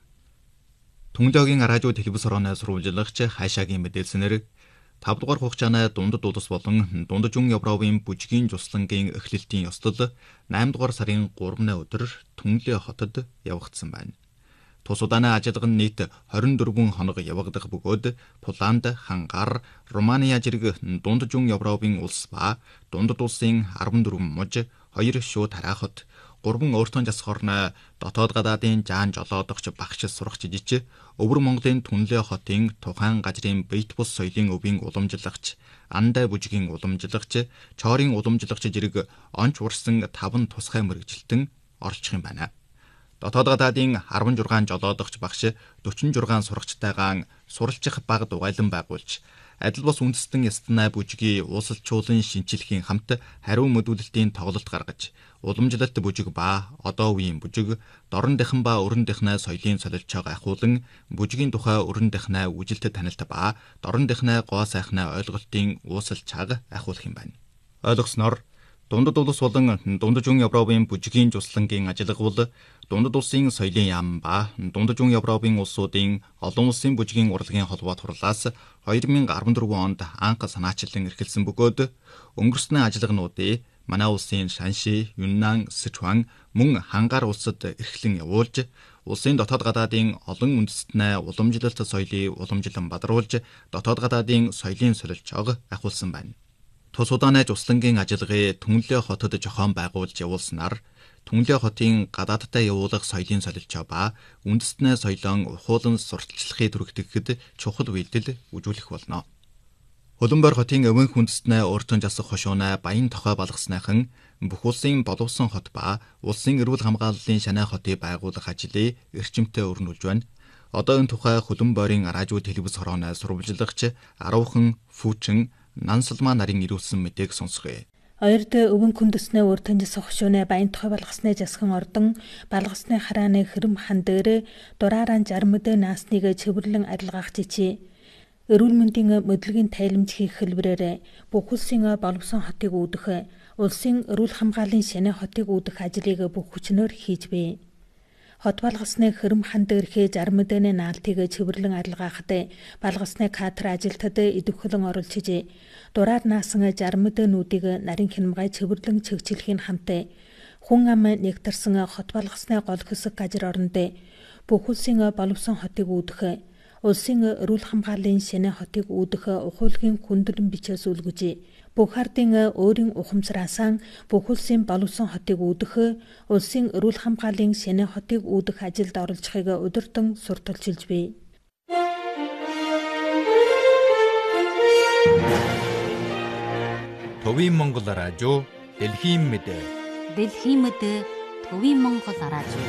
Түндэгийн радио телевиз хорооны сурвалжлагч Хайшаагийн мэдээлснээр 5 дугаар хугацааны дундад улс болон дундаж ун Европын бүжгийн жуслангийн эхлэлтийн ёслол 8 дугаар сарын 3-ны өдөр Түнлээ хотод явагдсан байна. Тус удааны ажиллагаа нь нийт 24 хоног явагдах бөгөөд Пуланд, Хангар, Румыния зэрэг дундаж ун Европын улс ба дундад улсын 14 муж, 2 шууд тараахад 3 өөртөө засах орны дотоод гадаадын жаан жолоодогч багш сурагч жижиг Өвөр Монголын Түнлээ хотын тухайн газрын бит бус соёлын өвийн уламжлагч, Андай бүжгийн уламжлагч, Чорын уламжлагч зэрэг онч урсан 5 тусгай мэрэгжилтэн орчих юм байна. Дотоод гадаадын 16 жолоодогч багш 46 сурагчтайгаан суралцах баг дугайлан байгуулж адил бус үндэстэн ястнаа бүжгийн уусалчуулан шинчилхийн хамт хариу мэдүүлэлтийн тоглолт гаргаж уламжлалт бүжиг ба одоо үеийн бүжиг дорн дахин ба өрн дахнаа соёлын солилцоог ахуулан бүжгийн тухай өрн дахнаа үжилт танилт ба дорн дахнаа гоо сайхнаа ойлголтын уусалчааг ахуулах юм байна. Ойлгосноор дундад улс болон дундаж ун Европын бүжгийн жуслангийн ажиллагаа бол дундад улсын соёлын яам ба дундаж ун Европын улсуудын олон улсын бүжгийн урлагийн холбоо турлаас 2014 онд анх санаачлан эрхэлсэн бөгөөд өнгөрсний ажиллагаануудыг манай улсын Шанши, Юннан, Сычуан мөн Хангар улсад эрхлэн явуулж улсын дотоод гадаадын олон үндэстнээ уламжлалт соёлыг уламжлан бадруулж дотоод гадаадын соёлын солилцоог ахуулсан байна. Тус удааны жуслангийн ажиллагааг Түнлээ хотод зохион байгуулж явуулснаар Түнлээ хотын гадаадтай явуулах соёлын солилцоо ба үндэстнээ соёлон ухуулан сурталчлахыг түрэгдэхэд чухал үйлдэл үзүүлэх болно. Хөлбөмбөр хотын өвөнх үндэстнээ өөртөө засах хошуунаа баян тохой болгосныхан бүх улсын боловсон хот ба улсын эрүүл хамгааллын шанай хотыг байгуулах ажлыг эрчимтэй өрнүүлж байна. Одоо энэ тухай Хөлбөмбөрийн радио телевиз хорооны сурвалжлагч Аравхан Фүүчин Нансалмаа нарын ирүүлсэн мэдээг сонсгоё. Хоёрд өвөн хүндэснээ өөртөө засах хошуунаа баян тохой болгосны засхан ордон балгасны харааны хэрэм хан дээр дураараа жармд наасныг цэвэрлэн арилгаах жичи. Эрүүл мэндийн мэдлэгийн тайламж хийх хэлбэрээр бүх улсын боловсон хотыг үүдэх, улсын эрүүл хамгааллын шанай хотыг үүдэх ажлыг бүх хүчнөөр хийж бий. Хот балгасны хэрэм хан дээрхээ жармдны наалтыг цэвэрлэн арилгаахад балгасны кадр ажилтад идэвхлэн оролцож дураар наасан жармднуудыг нарийн хянамгай цэвэрлэн чигчилхийн хамт хүн ам нэгтэрсэн хот балгасны гол хэсэг газар оронд бүх улсын боловсон хотыг үүдэх, улсын эрүүл хамгааллын шанай хотыг үүдэх ухуулгын хүндрэн бичээс үлгэж бүх ардын өөрийн ухамсараасаа бүх улсын боловсон хотыг үүдэх, улсын эрүүл хамгааллын шанай хотыг үүдэх ажилд оролцохыг удирдан сурталчилж бий. Төвийн Монгол радио Дэлхийн мэдээ. Дэлхийн мэдээ Төвийн Монгол радио.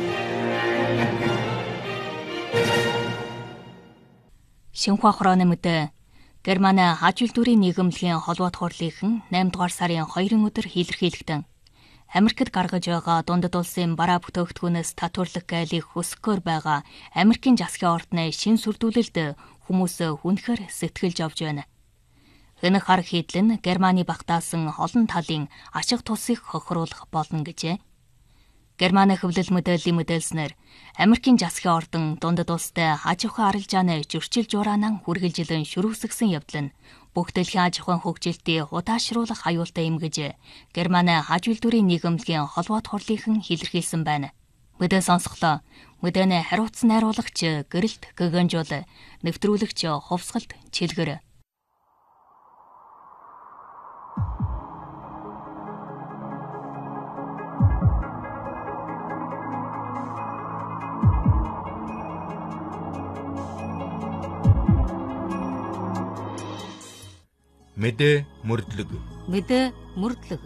Шинэхүү хорооны мэдээ Германы аж үйлдвэрийн нийгэмлэгийн холбоот хурлынхан 8 дугаар сарын 2-ын өдөр илэрхийлэгдэн Америкт гаргаж байгаа дундад улсын бараа бүтээгдэхүүнээс татварлах гайлыг хөсгөхөөр байгаа Америкийн засгийн ордны шин сүрдүүлэлд хүмүүс хүнхээр сэтгэлж авж байна. Энэ хар хийдэл нь Германы багтаасан олон талын ашиг тусыг хохируулах болно гэжээ. Германы хөвлөл мэдээллийн мэдээлснээр Америкийн засгийн ордон дундад улстай аж ахуйн арилжааны зөрчил жураанан хүргэлжилэн шөрөвсгсөн явдал нь бүх дэлхийн аж ахуйн хөгжилтийг удаашруулах аюултай юм гэж Германы аж үйлдвэрийн нийгэмлэгийн холбоот хурлынхан илэрхийлсэн байна. Мэдээ сонсголоо. Мэдээний хариуцсан найруулагч гэрэлт гэгэнжүүл, нэвтрүүлэгч хувьсгалт чилгэр. Мэдээ мөрдлөг. Мэдээ мөрдлөг.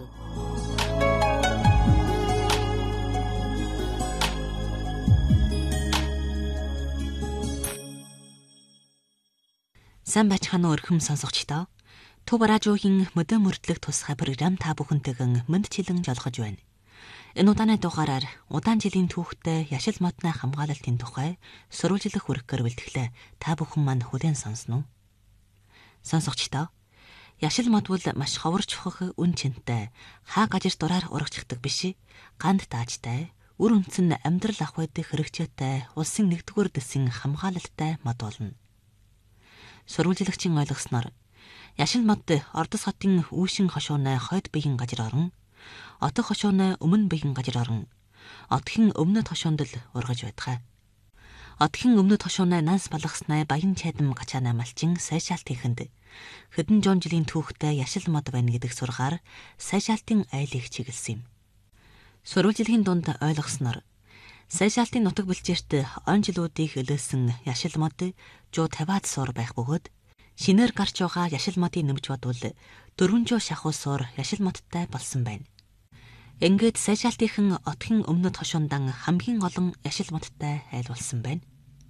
Сайн бачхан өрхөм сонсогчдоо Төв радиогийн мэдээ мөрдлөг тусгай програм та бүхэнтэйгэн мэндчилэн жолгож байна. Энэ удааны дугаараар удаан жилийн түүхтэй яшил модны хамгаалалтын тухай сурвалжлах хүргэхээр бэлтгэлээ та бүхэн мань хүлээн сонсно. Сонсогчдоо яшил мод бол маш ховорч ухах үн чинтэй, хаа гажир дураар урагчдаг биш, ганд таажтай, үр үнцэн амьдрал ах байдаг хэрэгцээтэй, улсын нэгдүгээр дэсийн хамгаалалттай мод болно. Сурвалжлагчийн ойлгосноор яшил мод Ордос хотын үүшин хошууны хойд биеийн гажир орон, отох хошууны өмнө биеийн гажир орон, отхийн өмнөд хошуунд л ургаж байдаг. Отхийн өмнөд хошууны нанс балгасны баян чадам гачаана малчин сайшаалт хийхэнд хэдэн зуун жилийн түүхтэй яшил мод байна гэдэг сургаар сайшаалтын айлыг чиглэсэн юм. Сурвалжлагын дунд ойлгосноор сайшаалтын нутаг бэлчээрт он жилүүдийг өлөөсөн яшил мод жуу 50-аад суур байх бөгөөд шинээр гарч байгаа яшил модыг нэмж бодвол 400 шахуу суур яшил модтай болсон байна. Ингээд сайшаалтынхан отхийн өмнөд хошуундан хамгийн олон яшил модтай айлуулсан байна.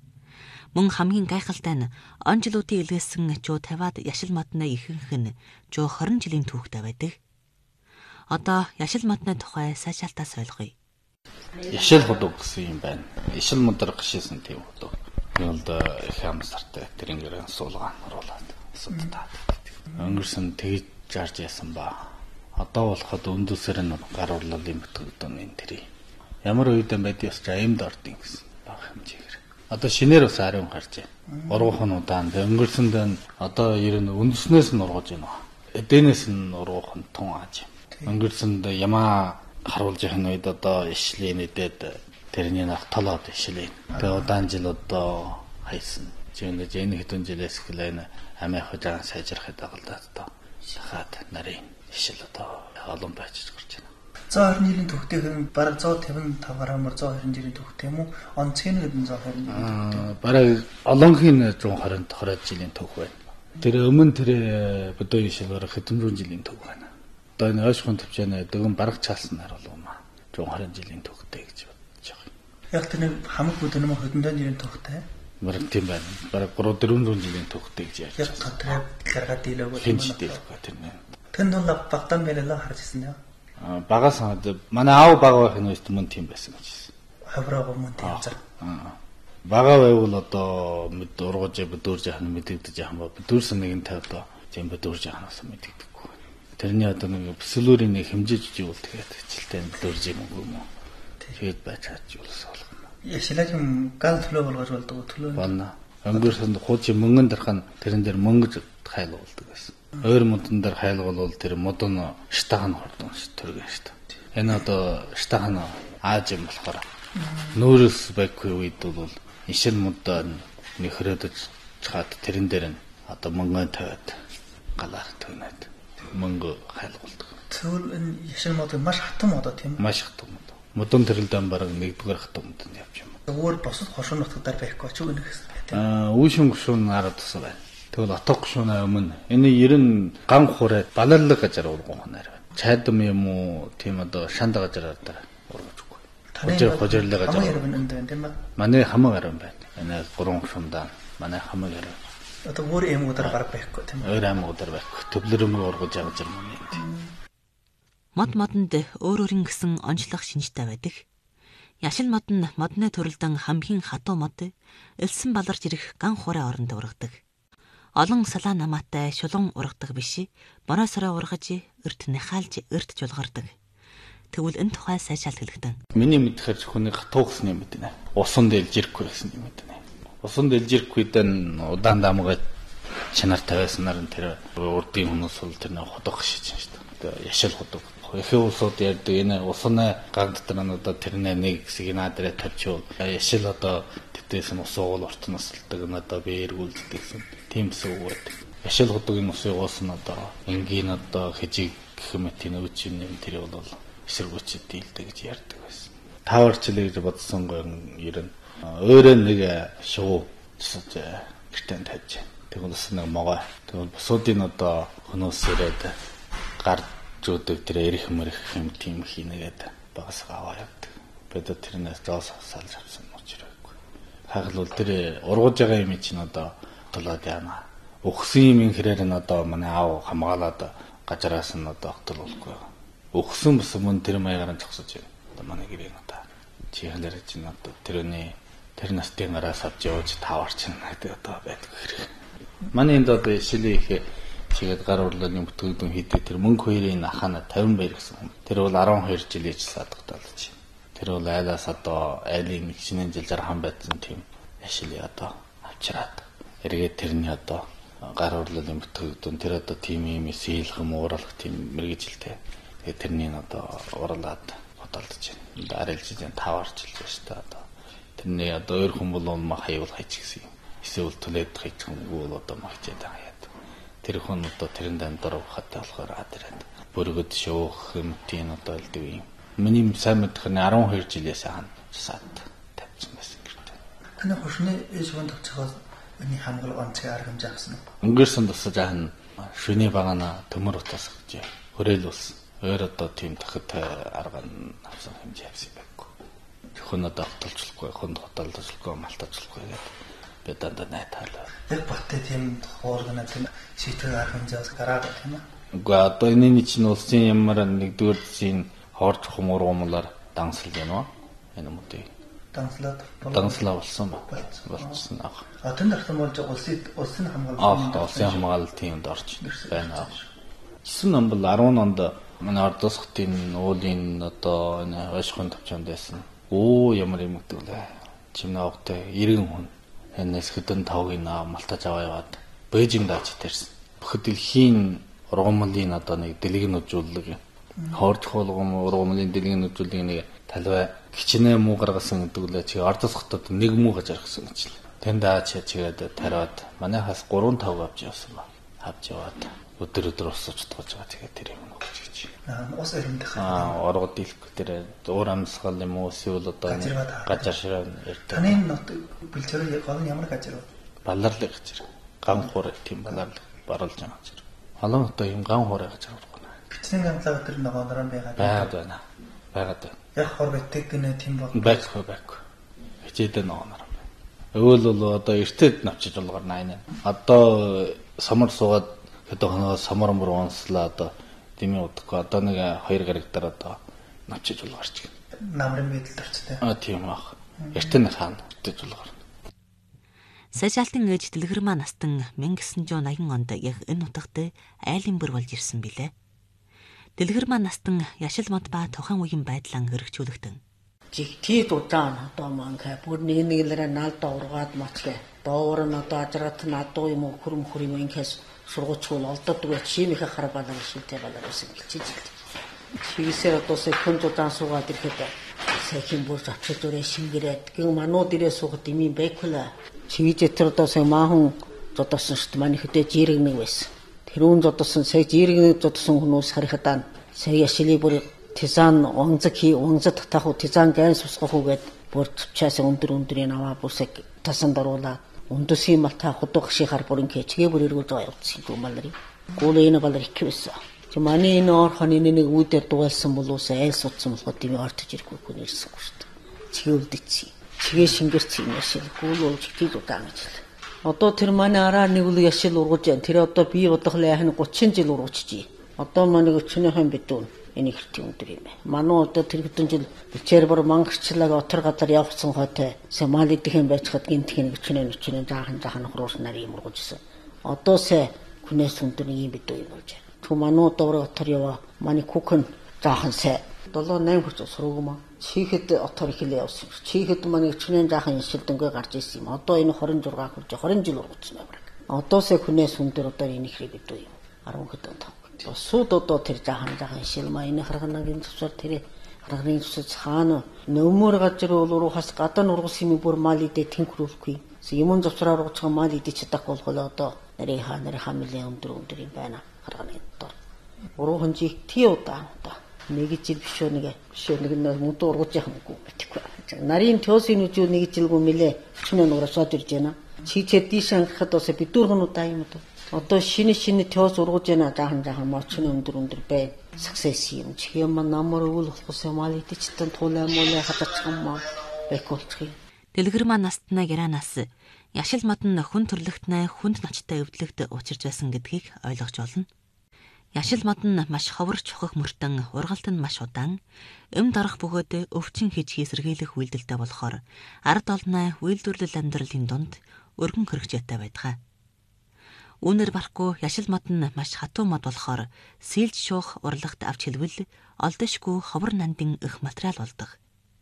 Мөн хамгийн гайхалтай нь он жилүүдийн илгээсэн жуу 50-аад яшил модны ихэнх нь жуу 20 жилийн түүхтэй байдаг. Одоо яшил модны тухай сайшаалтаас ойлгоё. Яшил худаг гэсэн юм байна. Яшил модар гашээсэн тийм худаг. Юунд их хамсартай тэрнгээр суулгаан оруулаад асуудаг. Өнгөрсөн тэгж жарж яасан ба. Одоо болоход өндөөсөр нь гарууллал юм бүтгдэн энэ тэрий. Ямар үедэн байдгаас ч аимд ордын гэсэн баг хэмжээгээр. Одоо шинээр бас ариун гарч байна. Ургуухан удаан өнгөрсөнд нь одоо ер нь үндэснээс нь ургаж байна. Эдэнээс нь ургуухан тун ааж. Өнгөрсөнд ямаа харуулж яхин үед одоо ишлийн нэдэд тэрний нах толоод ишлийн. Тэгээ удаан жил одоо хайсан. Жинэж энэ хэдэн жилээс эхлэн амиа хожаан сайжрахад агалдаад одоо шахаад нарийн ишил одоо олон байж гэрч байна. 120 жилийн төвхтэйхэн бараг 155 граммаар 120 жилийн төвхтэй юм уу? Онцгийн хэдэн 120 жилийн төвхтэй. Бараг олонхын 120 жилийн төвх байна. Тэр өмнө тэр бодой ишил бараг хэдэн жилийн төвх байна. Одоо энэ ойшхон төвчнээ дэгэн бараг чаалснаар болов уу? 120 жилийн төвхтэй гэж бодож байгаа. Яг тэр нэг хамаг бүдэн юм хэдэн жилийн төвхтэй? Бараг тийм байна. Бараг 3-400 жилийн төвхтэй гэж ярьж байна. Яг тотроо гаргаад дийлэв. Хинч дийлэв тэр нэ. Тэн бол багтан мэлээ харж ирсэн яа. Багаас манай аав бага байх нь үст мөн тийм байсан гэж хэлсэн. Хавраагаа мөн тийм зар. Бага байвал одоо мэд ургаж бүдүүрж яхах нь мэдэгдэж яхах ба бүдүүрсэн нэгэнтэй одоо тийм бүдүүрж яхахнаас мэдэгдэхгүй. Тэрний одоо нэг бүсэлүүрийн нэг хэмжиж юу бол тэгээд хичээлтэй бүдүүрж юм уу. Тэгээд байж чадж юулс болгоно. Яшилагийн гал төлөө болгож болдог төлөө. Болно. Өнгөрсөн хуучин мөнгөн дарах нь тэрэн дээр мөнгөж хайлуулдаг байсан. Өөр модон дээр хайлгуул тэр модон штахан хордон төргөн штэ. Энэ одоо штахан ааж юм болохоор нүүрс байхгүй үед бол ишил модон нэхрээдэж чад тэрэн дээр нь одоо мөнгөн тавиад галаар төгнөд мөнгө хайлгуулдаг. Тэгвэл энэ яшил мод маш хатан мод тийм үү? Маш хатан мод. Модон тэрэлдэн бараг нэгдүгээр хатан модон явж юм. Өөр босод хошуун нутгаар байхгүй ч үгүй нэгсэн. Үүшин гушуун ард тусаа байна. Тэгвэл отох гушууны өмнө энэ ер нь ган хураа баларлаг гажаар ургуун ханаар байна. Чайдам юм уу тийм одоо шанд гажаар дараа ургаж өгөө. Хожирлог гажаар. Манай хамаг аран байна. Энэ 3 гушуундаа манай хамаг аран. Одоо өөр эмгүүдээр гарах байхгүй тийм үү? Өөр эмгүүдээр байхгүй. Төвлөрөмөр ургаж явж юм юм. Мод модонд өөр өөрийн гэсэн онцлог шинжтэй байдаг. Яшил мод нь модны төрөлдөн хамгийн хатуу мод, элсэн баларж ирэх ган хураа оронд ургадаг. Олон салаа намаатай шулуун ургадаг биш, мороосороо ургаж, өрт нахаалж, өрт жулгардаг. Тэгвэл энэ тухай сайшаалт хэлэгдэн. Миний мэдхээр хүний хатуу гэсэн юм байна. Усан дээр жирхгүй гэсэн юм байна. Усан дээр жирхгүйдэн удаан дамгаж чанар тавиаснаар нь тэр урдын хүмүүс бол тэр нэг худах шиж шүү дээ. Яшил худаг. Ихэнх улсууд ярьдаг энэ усны ган дотор нь одоо тэрний нэг хэсгийг наадраа тавьчихвал яшил одоо тэтэйс нь ус уул орт насалдаг нь одоо би эргүүлдэг гэсэн тийм зүйл байдаг. Яшил худаг энэ усын уус нь одоо энгийн одоо хижиг гэх мэт энэ үчийн юм тэр бол эсэргүүцэд дийлдэг гэж ярьдаг байсан. Таварчлаа гэж бодсон гоо ер нь өөрөө нэг шуу гэртэн тавьж байна. тэгвэл нэг могой. Тэгвэл бусуудын одоо хөнөөс ирээд гар зүүдэг тэр эрх мэрх юм тийм хийнэгээд багасаа аваа явдаг. Бид тэрнээс зоос салж авсан учраас хаглал тэр ургуулж байгаа юм чинь одоо толоод яана. Өгсөн юм хэрээр нь одоо манай аав хамгаалаад гажраас нь одоо огтлуулахгүй. Өгсөн бас мөн тэр маягаар нь зогсож байна. Одоо манай гэрээ одоо чихлэр чинь одоо тэр настын гараас авч явж таварч гэдэг одоо байдаг хэрэг. Манай энд одоо шилээ их чигээд гар урлалын бүтгэгдэн хийдэг тэр мөнгө хоёрын ахана 50 баяр гэсэн юм. Тэр бол 12 жилийн садагталж байна. Тэр бол айлаас одоо айлын шинэ жил жархан байсан тийм шилээ одоо авчираад эргээд тэрний одоо гар урлалын бүтгэгдэн тэр одоо тийм юм сийлхэн ууралх тийм мэрэгжилтэй. Тэгээд тэрний одоо урлаад бодолдож байна. Дараалж чинь таварчилж байна шүү дээ одоо. Тэрний одоо өөр хүн бол хаявал хайч гэсэн юм. Эсвэл төлөөд хайч хүмгүй бол одоо магчаад байгаа яа. Тэр хүн одоо тэрэн дамдаар ухаатай болохоор адираад бүргэд шуух юм тийм одоо элдв юм. Миний сайн мэдэх нь 12 жилээс хана сад тавьсан байсан гэртээ. Таны хошны эсвэн тавцгаа энэ хамгаалал онцгой арга хэмжээ авсан уу? Өнгөрсөн тусаж хаана шүний багана төмөр утас гэж хөрөөлүүлсэн. Өөр одоо тийм дахид арга авсан хэмжээ авсан байхгүй. Хүн одоо тогтолцохгүй, хүнд хотолцохгүй, малтацохгүй гэдэг бид дандаа найтаалаа. Яг баттай тийм хооргоноо тийм шийтгэл арга хэмжээ гараад тийм үү? Үгүй одоо энэ чинь улсын ямар нэгдүгээр зүйн хоорч хумуурмалаар дансалж байна уу? Энэ мөдөө. Данслаа болсон ба. Болчихсон аа. Тэнд ахсан болж улсын хамгаалалт. Улсын хамгаалалтын орж байна. 9 он бол 10 онд манай Ордос хотын уулын одоо энэ ойшхон тавчаанд байсан. Ямар юм гэдэг вэ? Чимнээ автай 90 хүн. Энэ хэдэн тавгийн малтаж аваа яваад Бээжинд ачиж тарьсан. Бүх дэлхийн ургамлын одоо нэг дэлгэнүүлэг хоорч хоолгом ургамлын дэлгэнүүлэг нэг талбай гिचнээ муу гаргасан гэдэг л чи Ордос хотод нэг муу гаж аргасан гэж л. Тэнд чигээд тариад манайхаас 3-5 авч явсан ба. Авч яваад өдөр усаж туулж байгаа тэгээд тэр юм өгч гэж. Ус өрөндөх. Оргод дийлэх тэр уур амьсгал юм уу эсвэл одоо гажар ширээ ярьдаг. Таны нот бэлчээр гол ямар гажар вэ? Баларлаг гажар. Ган хуур тийм баларлаг баруулж байгаа гажар. Олон одоо юм ган хуурай гажар байна. Гिचний ганцлаг тэр ногооноор байгаа. Байна. Байгаад байна. Яг хор битэг гэнэ тийм бол. Байхгүй. Хичээдэ ногооноор байна. Өвөл бол одоо эртэд навчиж болгоор 8. Одоо самар суугаад одоо самар мөр онслаа одоо дими удахгүй одоо нэг 2 гарагтаар одоо навчиж болгоорч гэнэ. Намрын мэдэлд орчтой. Тийм аах. Эртэн хаан навчиж болгоор. Сажаалтын ээж Дэлгэрмаа Настан 1980 онд яг энэ нутагт айлын бүр болж ирсэн билээ. Дэлгэрмаа Настан яшил мод ба тухайн үеийн байдлаа хэрэгжүүлэгдэн. Жигтий удаан одоо манхай бүр нэг лэрэ наалда ургаад мацлаа. Доор нь одоо ажрат надуу юм уу хөрм хөрм инкэс сургуучгүй олддог чимийнхээ харбалаа шилтэй балаасан гэлчиж. Чигсээр одоо секунд удаан суугаад ирэхэд сайхан бүр авчид өрөө шингэрээд гин манууд ирээ суугаад имийн байкула. Чигж тэр одоо сая маахан зодосон шүү дээ. Манай хөдөө жирэг нэг байсан. Тэрүүн зодосон сая жирэг зодосон хүмүүс харихадаа сая яшили бүр тизан онцог татах тизан гэн сусгах үгээд бүр цаашаа өндрийн аваа бүсэг тасан даруулаа. Ундөсийн малта худах шихар бүрэн кэчгээ бүр эргүүл заяа утсан гүмалри. Гүлээн балар ихвэсэн. Манай энэ орхон нэг үүдээр дугаалсан болоос айл суудсан болоход тийм ортож ирэхгүй хүн ирсэнгүй шүү дээ. Чигээ үлдээчихсэн. Чигээ шингэрсэн юм яшил гүйл уулжтыг удаан гэж л. Одоо тэр манай араа нэг үл яшил ургуулж байна. Тэр одоо би бодлоо хань 30 жил ургуулчихжээ. Одоо манай өчнөхийн битүүн энийг хэртий өндөр юм байна. Манай одоо тэр хэдэн жил бичээр бүр мангарчлаг отор гадар явцсан хойтой Сомали дэхэн байцхад гинтхэн өчнөө жаахан хурууснаар юм ургуулжсэн. Одоо сая хүнээс өндөр юм битүү юм болж байна. Тү манай одоо отор яваа манай хүүхэн жаахан сая 7-8 хүрч сургуумаа. Чихэд отор ихлээ явсан. Чихэд манай өчнөө жаахан шилдэнгээ гарч ирсэн юм. Одоо энэ 26 хүрч 20 жил ургуулсан байна. Одоо сая хүнээс өндөр одоо энэ ихрээ битүү юм. 10 хэдэн тав. Сууд одоо тэр жаахан шилмаа энэ харганагийн цусаар тэр харганы цус хаана нөмөр газар руу хас гадаа нургас юм бүр малидэ тэнхрүүлэхгүй. Юм зовцраар ургацгаа малидэ чадах болголоо одоо нэрээ хамлын өндөр юм байна. Харганы дор. Уруухан жиг тий удаа. Нэг жил биш нэг мөнтө ургаж яхахгүй битггүй. Нарийн төөсийн үжүү нэг жилгүй мэлээ. Чүнэ нуграсаад ирж байна. чичээ дишэн гэхэд бас бидүргнуудаа юм даа. Одоо шинэ теос ургаж яана жаахан мочны өндөр бай. Success юм. Чигэм намар өвөл болохос юм аа идчихтэн тулаа муулаа хатчихсан бэколчги. Дэлгэрмаа настна геранаас яшил модон хүн төрлөختнээ хүнд ночтой өвдлөгт учирч байсан гэдгийг ойлгож олно. Яшил модон маш ховор чухах мөртөн ургалт нь маш удаан дарах бөгөөд өвчин хийж хийсэргийлэх үйлдэлтэй болохоор ард олноо үйлдвэрлэл амьдралын дунд өргөн хөргөжтэй байдаг. Үүнэр барахгүй яшил мод нь маш хатуу мод болохоор сэлж шуух урлагт авч хэлбэл олдошгүй ховор нандин их материал болдог.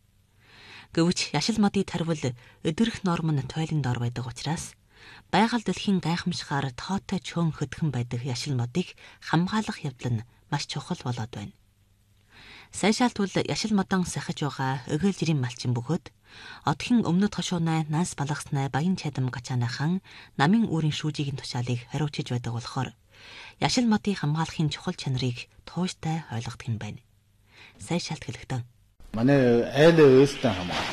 Гэвч яшил модыг тарвал өдөрөх норм нь тойлын дор байдаг учраас байгаль дэлхийн гайхамшигаар тоотой чөөн хөдгөн байдаг яшил модыг хамгаалах явдал нь маш чухал болоод байна. Сайшаалтвал яшил модон сахиж байгаа өгөөл жирийн малчин бөгөөд одхийн өмнөд хошуунай нанс балгаснай баян чадам гачаанахан намын үүрийн шүүжигийн тушаалыг хариуцж байдаг болохоор яшил модыг хамгаалахын чухал чанарыг тууштай ойлгох юм байна. Сайшаалт хэлэхдээ манай айл өөстөө хамгаалж.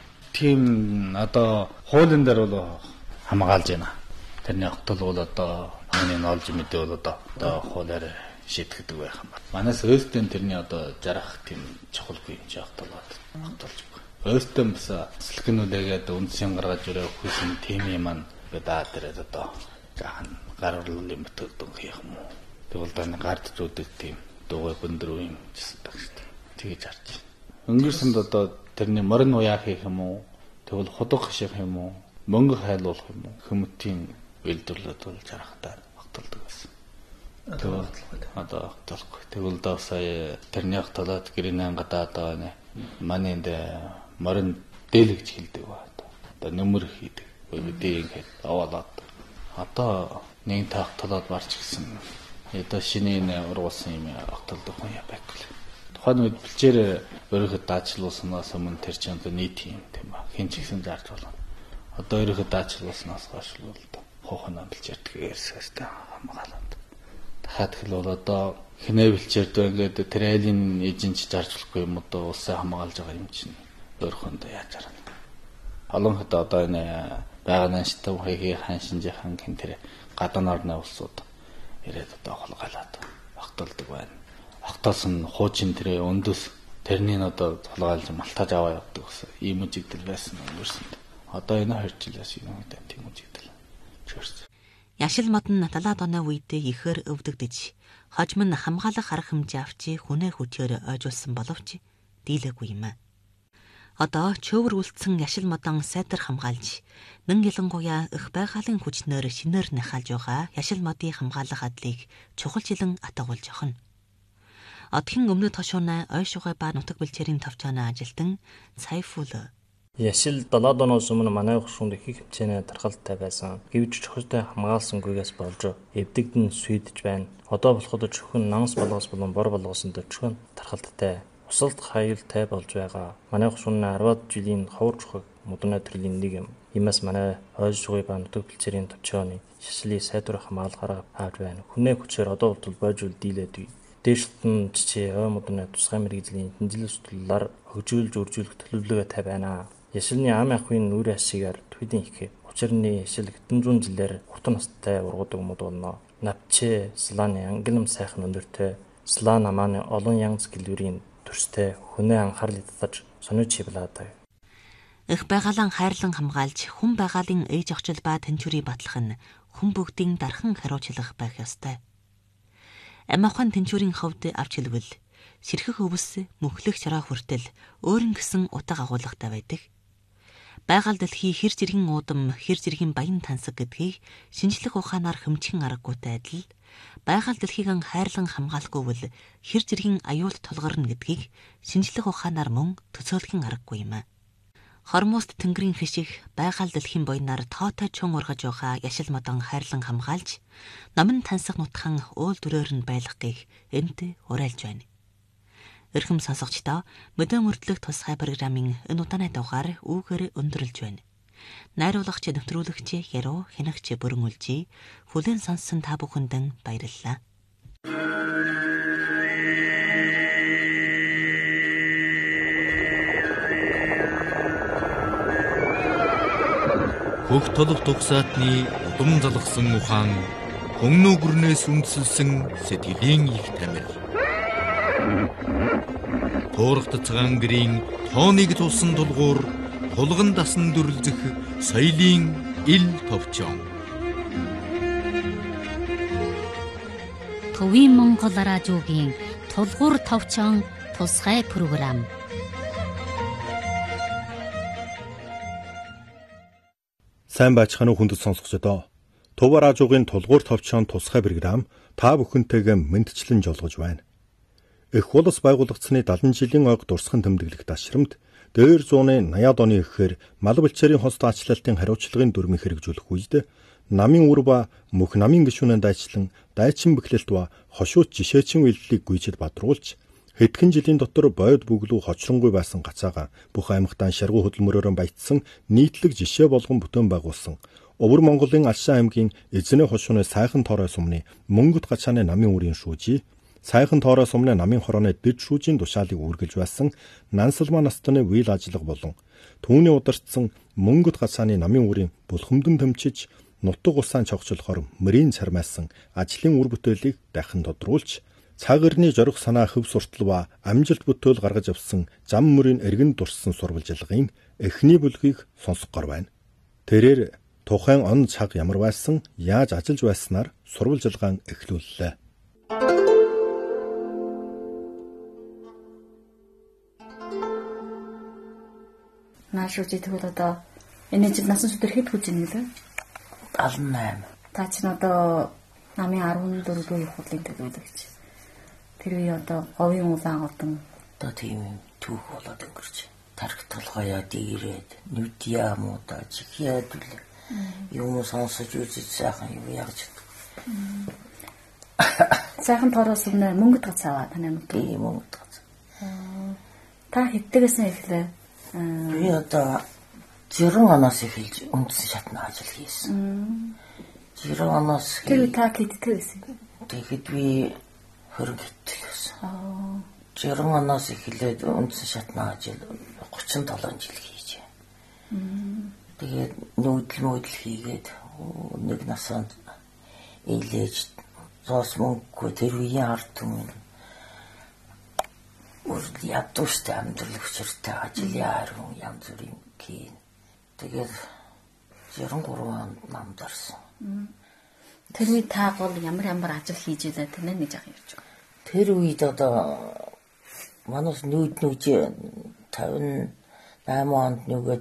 Тим одоо хуулийн дээр бол хамгаалж байна. Тэрний хотол бол одоо миний нолж мэдээ бол одоо хуулиар шийтгэдэг байх юм байна. Манайс өөстөө тэрний одоо жарах тийм чухалгүй юм жаах толгойд хатолж байна. Өөстөө бас сэлгэнүүдээгээд үндсэн гаргаж өрөө хүсэн тим юм гэдэг дээрээ одоо жаахан гаргалын мэтгдэг хийх юм уу. Тэгвэл даны гард зүүдэг тийм дугуй бөндрөө юм гэсэн шүү дээ. Тэгэж харж байна. Өнгөрсөнд одоо тэрний морин уяа хийх юм уу? Тэгвэл худаг хаших юм уу? Мөнгө хайлуулах юм уу? Хүмүүтийн үйлдвэрлэлд бол жарахтаа багталдаг байсан. Тэгвэл одоо багталахгүй. Тэгвэл доо сая тэрний багталаад гэрийн гадаа одоо манай энд морин дээлэгч хилдэг ба. Одоо нөмөр хийдэг. Үгүй ингээд аваалаад. Одоо нэг тагталаад марч гисэн. Одоо шинэ ургуулсан юм багталдаг хүн яа байхгүй. Тухайн үед бэлчээр өөрийнхөө даачилуулснаас өмнө тэр чинь одоо нийт юм тийм ба. Хин ч гэсэн зарж болно. Одоо өөрийнхөө даачилуулснаас хойш л хуухан бэлчээр тэгээрсээс хамгаалаад. Дахиад хэл бол одоо хинэ бэлчээрд ингээд тэр айлын эжинч зарж болохгүй юм одоо улсаа хамгаалж байгаа юм чинь өөрхөндөө яаж арна. Олон хэд одоо энэ байгаа нааштай ухагийн хаан шинжийн хин тэр гадаа орны улсууд ирээд одоо холгаалаад багталдаг байна. Багтаасан хуучин тэр өндөс тэрний одоо толгойлж малтаж аваа явдаг гэсэн ийм үжигдэл байсан өнгөрсөнд. Одоо энэ 2 жилээс юм гэдэг тийм үжигдэл чөрс. Яшил мод нь 70-аад оны үед ихээр өвдөгдөж, хожим нь хамгаалах арга хэмжээ авчи хүнээ хүчээр ойжуулсан боловч дийлээгүй юм. Одоо чөөвөр үлдсэн яшил модон сайтар хамгаалж, нэн ялангуяа их байгалийн хүчнээр шинээр нахалж байгаа яшил модыг хамгаалах адлыг чухалчилан атгуулж явна. Одхийн өмнөд хошуунай ойшугай ба нутаг бэлчээрийн товчооноо ажилтан Цайфул яшил 70 оноос өмнө манай хошуунд их хэмжээний тархалтай байсан. Гэвч чухалтай хамгаалсангүйгээс болж эвдэгдэн сүйдэж байна. Одоо болоход чөхөн нанс болгоос болон бор болгосонд чөхөн тархалттай усалт хаюлтай болж байгаа. Манай хошууны 10-аад жилийн ховор чухаг модны төрлийн нэг юм. Иймээс манай ойшугай ба нутаг бэлчээрийн товчооны яшилыг сайдвар хамгаалахаар авч байна. Хүнээ хүчээр одоо болтол бойжул дийлээд дээшлэн чичээ модны тусгай мэрэгжлийн тэнцэлс төлөлөөр хөгжүүлж үржүүлэх төлөвлөгөө тавина. Яшилны ам ахын нүрэ хашигаар твидийн их учирны яшил хэдэн зуун жилээр хурдан настай ургуудаг мод болно. Навчээ сланы ангилам сайхан өндөртэй слан амааны олон янз гэлбэрийн төрстэй хүнээ анхаарлыг татаж сониуч хивлаадаг. Их байгаалан хайрлан хамгаалж хүн байгаалын ээж охчил ба тэнчүрийг батлах нь хүн бүгдийн дархан хариуцлах байх ёстой. Амахан тэнчүрийн ховд авч хэлбэл сэрхэх өвс мөхлөх чараа хүртэл өөрийн гэсэн утга агуулгатай байдаг. Байгаль дэлхий хэр зэргийн уудам, хэр зэргийн баян тансаг гэдгийг шинжлэх ухаанаар хэмжих аргагүй адил байгаль дэлхийг хайрлан хамгаалахгүйвэл хэр зэргийн аюулт тулгарна гэдгийг шинжлэх ухаанаар мөн төцөөлөх аргагүй юм. Хормост тэнгэрийн хишиг байгаль дэлхийн буйнаар тоотой чон ургаж байгаа яшил модон хайрлан хамгаалж номон тансаг нутхан уул дүрээр нь байлгахыг энд уриалж байна. Эрхэм сонсогчдоо мэдээ мөрдлөх тусгай программын энэ удааны дугаар үүгээр өндөрлж байна. Найруулагч, нэвтрүүлэгч, яруу хянагч бүрэн үлжий хүлээн сонссон та бүхэнд баярлалаа. хөх толох тугсаатны удам залгсан ухаан хүн нүгрнээс үндэслсэн сэтгэлийн их тамир. Туурхт цагаан гэрийн тооныг тулсан тулгуур тулган дасан дүрлзэх соёлын ил товчон. Төвийн Монгол радиогийн тулгуур товчон тусгай програм. Сайн байцгаана уу хүндэт сонсогчдоо. Төв радиогийн тулгуур товчон тусгай програм та бүхэнтэйгээ мэдчлэн жолгож байна. Эх улс байгуулагдсаны 70 жилийн ойг дурсхан тэмдэглэх дашрамт дээр зууны 80-аад оны эхээр мал булчирын хос даачлалтын хариуцлагын дүрмийг хэрэгжүүлэх үед намын үр ба мөх намын гишүүнэн дайчлан дайчин бэхлэлт ба хошууч жишээчин үйлдэлийг гүйцэд бадруулж хэдхэн жилийн дотор бойд бүглүү хочронгүй байсан гацаага бүх аймагтаа шаргуу хөдөлмөрөөр баяжсан нийтлэг жишээ болгон бүтээн байгуулсан Өвөр Монголын Алшаа аймгийн Эзэнэ хошууны сайхан тоорой сумны Мөнгөд гачааны намын үрийн шүүжий сайхан тоорой сумны намын хорооны дэд шүүжийн тушаалыг үргэлж байсан Нансалмаа настаны үйл ажиллагаа болон түүний ударчсан Мөнгөд гачааны намын үрийн булхамдан тэмчиж нутаг усаан цогцлохоор мөрийн цармаасан ажлын үр бүтээлийг дахин тодруулж цаг ирний жорох санаа хөв суртал ба амжилт бүтээл гаргаж авсан зам мөрийн эргэн дурсан сурвалжилгын эхний бүлгийг сонсгоор байна. Тэрээр тухайн он цаг ямар байсан, яаж ажиллаж байснаар сурвалжилгаан эхлүүллээ. Нааш үгүй тэгвэл одоо энэ жил насан турш хэд хүж ийн гэлээ? 78. Та чинь одоо намын 14 дэх худлын төлөвлөж гэж. Тэр үе одоо говийн улаан голдон одоо тийм түүх болоод өнгөрч. Тарх толгоёо дийрээд нүдья муудаа чихээд үл. Юм сонсож үзэж сайхан юу яаж. Сайхан тоороос өмнө Мөнгөд гацаа таны нүд. Тийм Мөнгөд гацаа. Та хэддэгээс нь эхлэв? Би одоо 90 оноос эхэлж үндсэн шатны ажил хийсэн. 90 оноос тэр та хэддэг байсан? Тэгэхэд би 20 гэтэл байсан. 90 оноос эхлээд үндсэн шатны ажил 37 жил хийж. Тэгээд нүүдэл хийгээд нэг насанд илээж зоос мөнгө тэр үеийн ард түмэн үрд ядууштай амьдрал хүчиртэй ажлын харин янз бүрийн хийн. Тэгээд 93 онд намд орсон. Тэр үед та гол ямар ажил хийж байлаа тэр нэг жаа ярьж байгаа. Тэр үед одоо манус нүүд 58 онд нөгөө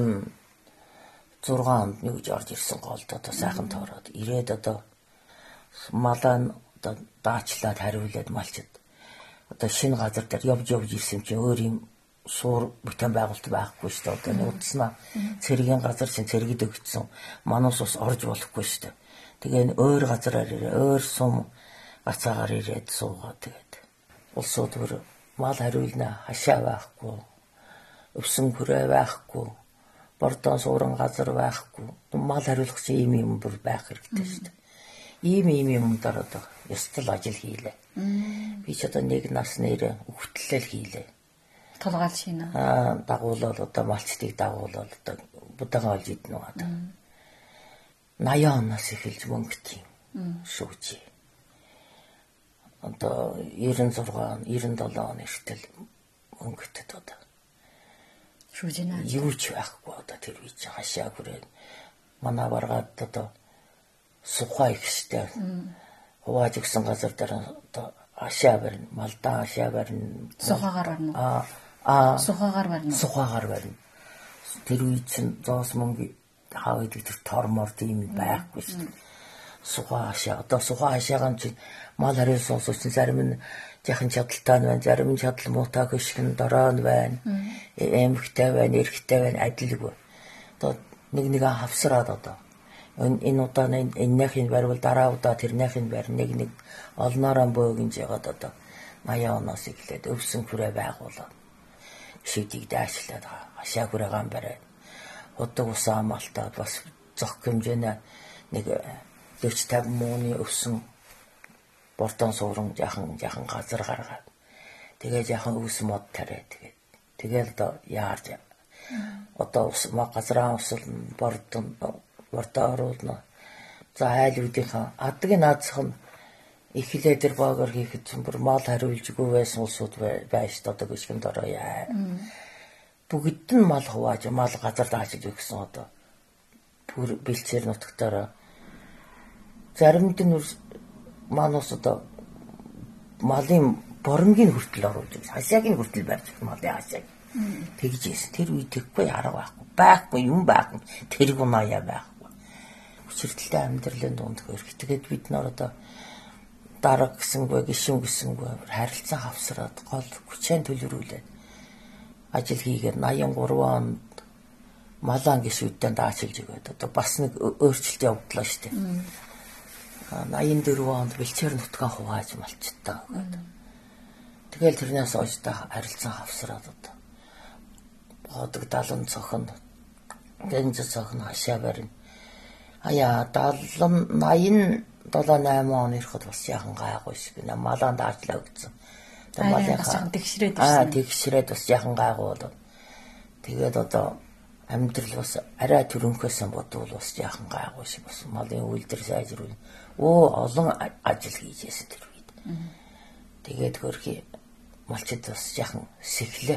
96 онд нүгж орж ирсэн голд одоо сайхан тоороод ирээд одоо малаа одоо даачлаад хариулаад малчид одоо шинэ газар дээр явж ирсэн чинь өөр юм суур бүтээн байгуулалт байхгүй шүү дээ. Одоо нүүдснаа цэргийн газар чинь цэрэгд өгсөн. Манус ус орж болохгүй шүү дээ. Тэгээ өөр газараар ирээ, өөр сум гацаагаар ирээд суугаад тэгээд улсууд өөр мал хариулна хашаа байхгүй. Өвсөн хүрээ байхгүй. Бордон суурин газар байхгүй. Мал хариулах чинь ийм юм бүр байх хэрэгтэй шүү дээ. Ийм юм дараа одоо ёстол ажил хийлээ. Би ч одоо нэг насны ирээ өгтлэл хийлээ. Толгойл шинэ. Дагуулал одоо малчдыг дагуулал одоо будаага олж иднэ одоо. 80 оноос эхэлж мөнгөт юм шүүжээ. Одоо 96 97 оны хүртэл мөнгөт одоо шүүжинаа. Юу ч байхгүй одоо тэр үе чи хашаа хүрээд манай баргаад одоо сухай ихтэй. Хувааж өгсөн газар дээр одоо хашаа барина, малдаа хашаа барина. Сухагаар барина. Сухагаар барина. Сухагаар барина. Тэр үе чинь зоос мөнгө хаваад тэр тормор тийм байхгүй шүү дээ. Сухаа хашаа одоо сухаа хашаагаан чи мал хариулсан ус чинь зарим нь яхан чадaltaй байна, зарим нь чадал муутай хөшгөн дорой байна. Эмхтэй байна, эрхтэй байна, адилгүй. Одоо нэг хавсраад одоо энэ удааны энэхийн барил дараа удаа тэрнийхин барь нэг олноороо бөөгнж ягаад одоо 80 оноос эхлээд өвсөн хүрээ байгуулаад шийдийг даашлаад хашаа хүрээгаан барай. Удаг усаа малтаад бас зөх хэмжээний нэг 40-50 мууны өвсөн бордон суурин яхан газар гаргаад тэгээ яхан өвс мод тарай тэгээд тэгэл одоо яарч Одоо газраа усална, бордоо оруулна. За айлуудынхаа адгийн наацх нь эхлээ тэр боогоор хийхэд бүр мал хариулжгүй байсан улсууд байж одоо гიშгэнд ороё. Бүгд нь мал хувааж, мал газар даачиж өгсөн одоо бүр бэлчээр нутагтаараа заримд нь манус одоо малын боромгийн хүртэл оруулж байгаа. Хасяагийн хүртэл барьж малын хасяаг. Тэгж ийс тэр үед тэгэхгүй арга байхгүй юм байхгүй тэрг унаяа байхгүй. Хүчирдэлтэй амьдралын дунд хөрөх. Тэгээд бид нар одоо дарга гэсэнгүй гишүүн гэсэнгүй харилцан хавсраад гол хүчээр төлөвлөрүүлээд ажил хийгээд 83 онд малан гишүүдтэй даачилж өгөөд одоо бас нэг өөрчлөлт явууллаа шүү дээ. 84 онд бэлчээр нутгаа хувааж малчтаа өгөөд. Тэгэл тэрнээс хойш та харилцан хавсраад одоо бодог 70 цохон гэнж цохон хашаа барин. Аяа 87 8 он ирэхэд бас яхан гайгүй шиг нэ малан даачлаа өгсөн. Тэгээ малын тэгшрээд байсан. Тэгшрээд бас яхан гайгүй болоо. Тэгээд одоо амьдрал бас арай төрөнхөөс бодвол бас яхан гайгүй шиг бас малын үйлдвэр сайжруулна. Олон ажил хийжсэн тэр үед. Тэгээд хөрхи малчид бас яхан сэхлээ.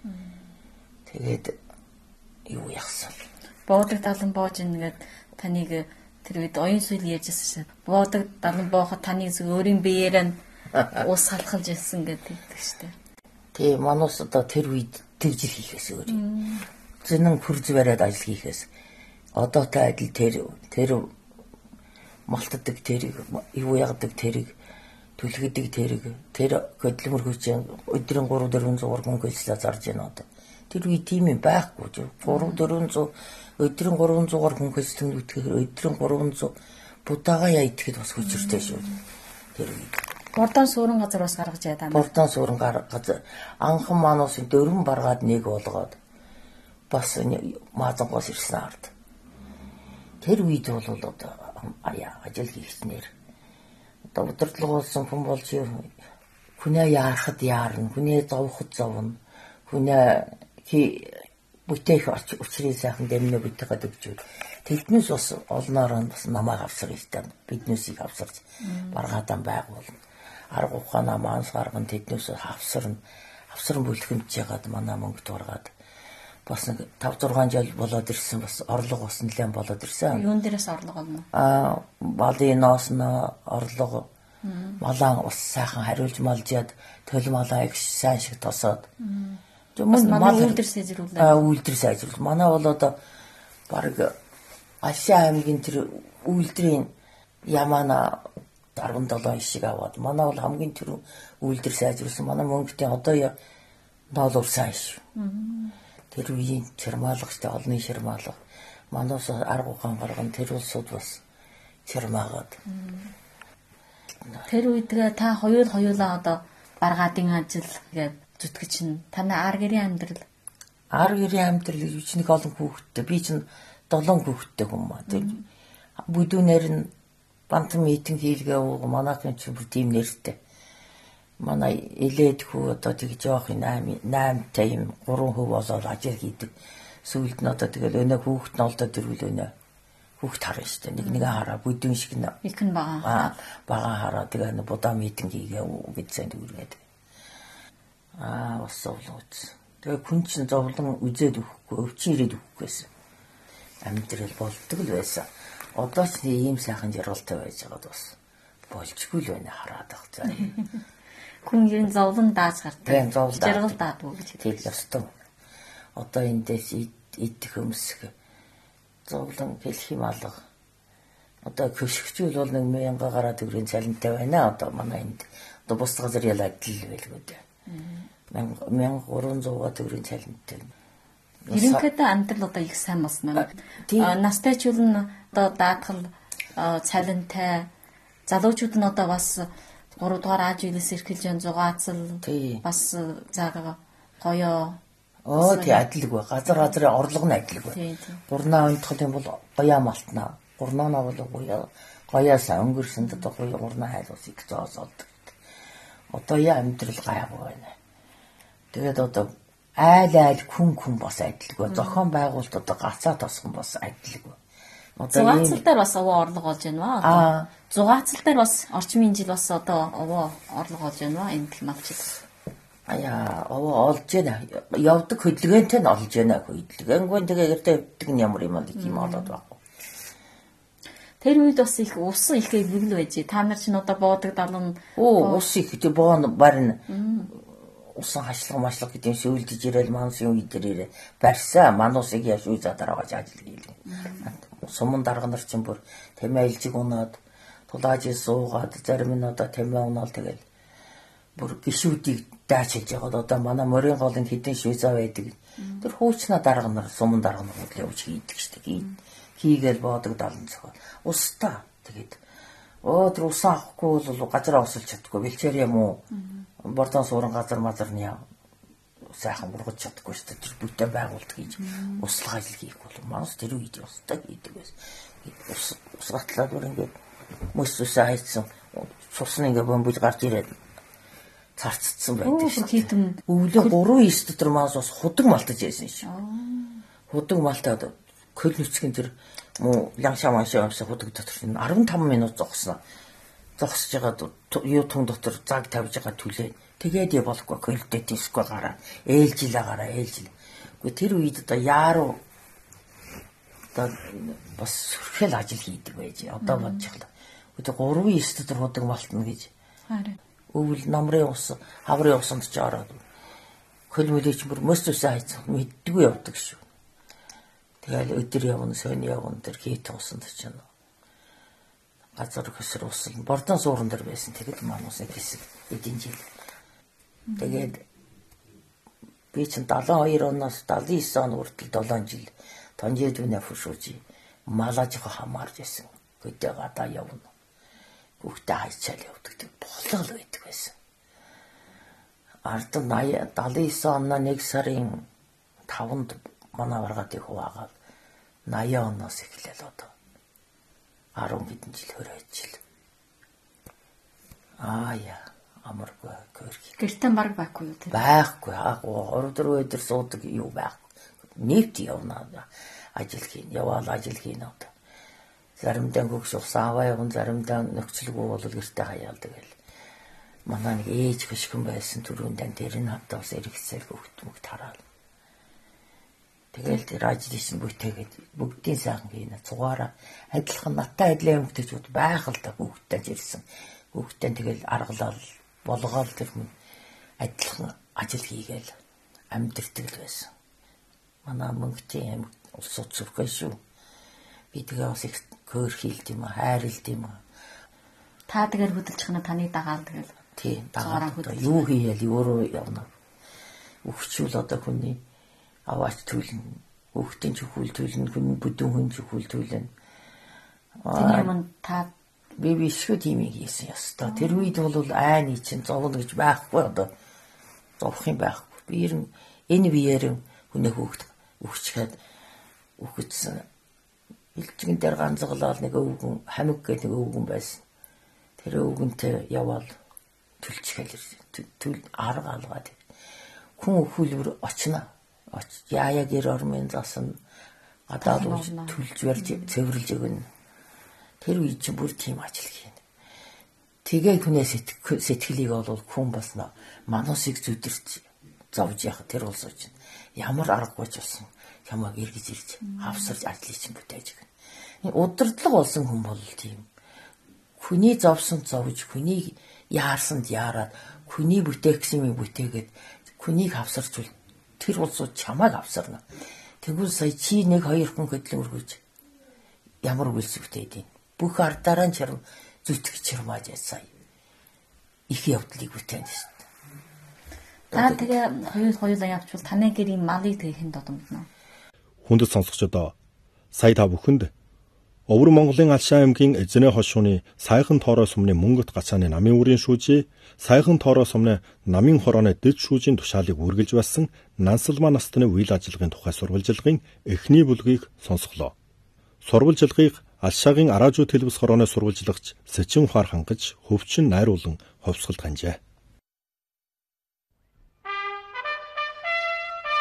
Тэгээд юу яхсан. Боодог далан боож ингээд таныг тэр үед оюун суйл ярьжсэн. Боодог далан бооход таныг өөрийн биеэр нь ус салхалж ирсэн гэдэг штеп. Тэгээ манус одоо тэр үед тэгж хийхээс өөр. Зэнэн хурж бариад ажил хийхээс одоотой адил тэр малтдаг тэрийг юу ягдаг тэрийг түлхэгдэг тэрийг тэр хөдөлмөр хүчин өдрийн 300-400 хүн хөлслөө зарж яана одоо. Тэр үед тийм юм байхгүй ч 300-400 өдрийн 300 хүн хөлсөн үтгэхээр өдрийн 300 будаага яа итгэхэд бас хүчтэй шүү. Тэр үед Бордон суурин газар бас гаргаж яа. Бордон суурин газар анхан мануусын дөрвөн баргаад нэг болгоод бас маазангоос ирсэн ард. Тэр үед бол одоо ажил хийснээр одоо удирдлага болсон хүн болж хүнээ яарахад яарна, хүнээ зовход зовно, хүнээ бүтээх учрыг сайхан дэмнэ бүтэхэд өгчүүл. Тэднээс бас олноор нь бас намайг авсар ихтэй биднээсийг авсарч баргаадан байгуулна. Арга ухаанаа маанс гарган тэднээс авсар бүлхэмж ягаад манай мөнгө дургаад бас нэг 5-6 жил болоод ирсэн бас орлого бас нэлээд болоод ирсэн. Юун дээрээс орлого олно? Балын ноосна орлого малаа бас сайхан хариулж малжаад төл малаа их сайн шиг тосоод. Манай үйлдвэр сайжруулаад. Үйлдвэр сайжруулалт. Манай бол одоо баг Ашаа аймгийн тэр үйлдвэрийн ямаана 17 шиг аваад манай бол хамгийн түрүү үйлдвэр сайжруулсан. Манай мөнгөтэй одоо доллар сайн шүү. Тэр үеийн чирмаалагчтай олонний чирмаалга. Манаас арга ухаан гарган тэр улсууд бас чирмаагаад. Тэр үед та хоёулаа одоо баргаадын ажил гээд зүтгэж чинь танай ар гэрийн амьдрал. Ар гэрийн амьдрал юу ч нэг олон хүүхэдтэй. Би чинь 7 хүүхэдтэй хүн маа. Бүдүүнээр нь бантан митинг хийлгээ ууг манайхын чинь бүр тийм нэртэй. Манай элээд хүү одоо тэг жоох 8-тай юм 3 хөв болоод ажил хийдэг. Сүүлд нь одоо тэгэл өнөө хүүхэд нь олдоод ирвэл өнөө хүүхэд харна штэ. Нэг хараа бүдүүн шиг нь. Их нь бага хараа тэгээ будаа митинг хийгээ гэдсэн дүүргээд. Бас зовлооч. Тэгээ хүн чинь зовлон үзээд өгөхгүй, өвчин ирээд өгөхгүйсэн. Амьдрал болдог л байсан. Одоо ч ийм сайхан жаргалтай байж байгаад бас болчгүй л байна хараад баг цаа. Хүн ер нь зовлон дааж гардаг. Жаргал даадгүй гэж хэлж ёстой. Одоо эндээс идэх өмсөх зовлон хэлэх юм алга. Одоо көшгчүүл бол 1000 гараад төгрөгийн цалинтай байна. Одоо манай энд одоо бус газар ял адил байлгүй дээ. 1300 төгрөгийн цалинтай. Ерөнхийдөө амьдрал одоо их сайн болсон байна. Настайчул нь одоо даатгал цалинтай, залуучууд нь одоо бас 3 дугаар ааж үйлээс эрхэлж ян зугаацал бас заагаа гоёо. Тий адилгүй. Газар орлого нь адилгүй. Гурнаа унтхал юм бол гоёа малтнаа. Гурнаанаа бол гоёасаа өнгөрсөнд одоо гурнаа хайлуус их зоосолдог. Одоо яа амьдрал гайгүй байна. Тэгээд одоо айл хүн бас адилгүй. Зохион байгуулалтад гацаа тосхон бас адилгүй. Зугаацал дээр бас овоо орлого олж байна ба. Зугаацал дээр бас орчмын жил бас одоо овоо орлого олж байна ба энэ гэх малчид. Овоо олж байна. Явдаг хөдөлгөөнтэй нь олж байна. Хөдөлгөөнгүй тэгээ явдаг нь ямар юм болоод байхгүй. Тэр үед бас их ус их эвгэл байж. Та нар чинь одоо боодаг далан ус их тий боон барин усан хашлага гэдэг юм шүүлдэж ирэл мансын үе дээр барьсан манусыг яаш үе задараагач ажил хийлээ. Сумын дарга нар чинь бүр тэмээ илжиг унаад тулааж суугаад зарим нь одоо тэмээ унаал тэгэл бүр гişүүдийг даачилж байгаа. Одоо манай морин голын хэдэн швейцаа байдаг. Тэр хуучнаа дарга нар сумын дарга нар явж хийдэг штеп. Хийгээл боодог далан зохиол. Устаа тэгээд тэр усаа авахгүй бол газараа усалж чаддаггүй. Бэлчээр юм уу? Бордон суурин газар мазарны сайхан ургаж чаддаггүй шүү дээ. Тэр бүтээн байгуулт хийж услах ажил хийх бол манус тэр үед устаа хийдэг байсан. Усгатлаад бүр ингээд мөс усаа хайцсан. Цусны ингээд бомбил гарч ирээд царцсан байдаг шүү. Өвлөө 3-9 дотор манус бас худаг малтаж яйсан шүү. Худаг малтаад хөл нүцгэн тэр муу ланшаа маншаа авсан худаг дотор 15 минут зогсноо. Зогсож байгаа юу тун дотор заг тавьж байгаа түлээ. Тэгээд явуулахгүй хөлдөө диско гараа. Ээлжилээ гараа ээлжил. Гэхдээ тэр үед одоо яаруу одоо бас сөрхөл ажил хийдэг байж. Одоо бодчихлаа. Гэхдээ 3-9 дотор худаг малтна гэж. Өвөл намрын ус, хаврын усанд ч ороод хөл мөлөч бүр мөс усаа хайцсан мэддгүй явдаг шүү. Тэгэл өдөр явна, сойны явна тэр хийт усанд ч юм. Газар хөсөр усал бордон суурин дээр байсан. Тэгэд манусны хэсэг эдийн жил. Тэгээд би чинь 72 оноос 79 он хүртэл 7 жил тонжидүнэ фушууж малажих хамаарж байсан. Хөдөө гадаа явна. Бүгдээ хайчаал явдаг. Болгол байдаг байсан. Ард 79 оноо 1 сарын 5-нд манай баргаадыг хуваагаад 80 оноос эхлээл одоо 10 хэдэн жил хөрөөж жил. Амаргүй гөрхи. Гэртэн баг байхгүй юу тэр? Байхгүй. 3-4 өдөр суудаг юу байхгүй. Нийт явна. Ажил хийн, яваал ажил хийн одоо. Заримдаа хөгш усаа аваа явна, заримдаа нөхцөлгүй бол гэртээ хаяалдаг гэл. Манай нэг ээж гიშгэн байсан түрүүндээ тэр нь хатаа бас эргэцэл хөгтмөг тараал. Тэгэл тэр ажлын бүтээгээд бүгдийн сайхан хийнэ. Цугаараа адилхан натаа адилхан өмгтөж байх л да бүгдтэй ирсэн. Бүгдтэй тэгэл аргалал болгоол тэр хүн адилхан ажил хийгээл амьдэрдэг л байсан. Манай мөнгөтэй улс сургай шүү. Би тэгээ бас их хөөр хийлд юм аа, хайрлд юм аа. Та тэгээр хөдөлж хана таны дагаал тэгэл. Тий, дагаал юу хийгээл өөрөө явна. Өвчүүл одоо хүний аваач түлэн, хүүхдийн чөхүүл түлэн, хүн бүдүүн хүн чөхүүл түлэн. Тэр юм та би бишгүй тийм хийсэн ястаа. Тэр үед бол айны чинь зовлон гэж байхгүй одоо. Зовх юм байхгүй. Би энэ биеэр хүнээ хүүхд өгчгээд өгчсөн. Илчгэн дээр ганцглал нэг өвгөн хамиг гэдэг нэг өвгөн байсан. Тэр өвгөнтэй яваал түлчгээл түл арга алгаад. Хүн өхүүлбэр очно. Яая гэр ормын засан гадаад түлж барьж цэвэрлж өгнө. Тэр үед чи бүр тийм ажил хийнэ. Тэгээ хүнээ сэтгэлийг бол хүн бас манусыг зүдэрч зовж яах тэр улсуу чинь ямар аргагүй ч болсон чамайг эргэж ирж хавсарч ажлыг чинь бүтээж өгнө. Удирдлага болсон хүн бол тийм. Хүний зовсонд зовж, хүнийг яарсанд яарад, хүний бүтээх гэсэн юм бүтээгээд хүнийг хавсарчвал тэр улсууд чамайг авсарна. Тэгвэл сая чи 1-2 хүн хөдлөн өргөж ямар үйлс бүтээдэг. Бүх ардаараа чарм зүтгэж чармааж ясаа. Их явдлыг бүтээн шүү дээ. Та тэгээ хоёулаа явчвал таны гэрийн малыг тэгээ хэн додомдно. Хүндэт сонсогчдоо сая та бүхэнд Өвөр Монголын Алшаа аймгийн Эзэнэ хошууны Сайхан тоорой сумны Мөнгөт гацааны намын үрийн шүүжээ, Сайхан тоорой сумны намын хорооны дэд шүүжийн тушаалыг үргэлж байсан Нансалмаа настны үйл ажиллагааны тухай сурвалжилгын эхний бүлгийг сонсголоо. Сурвалжилгыг Алшаагийн Араажуу телевиз хорооны сурвалжлагч Сэчин ухаар хангаж хөвчин найруулан ховсголд ханжээ.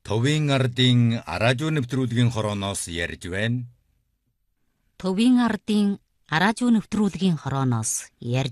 Төвийн ардын араажуу нэвтрүүлгийн хорооноос ярьж байна. Төвийн ардын араажуу нэвтрүүлгийн хорооноос ярьж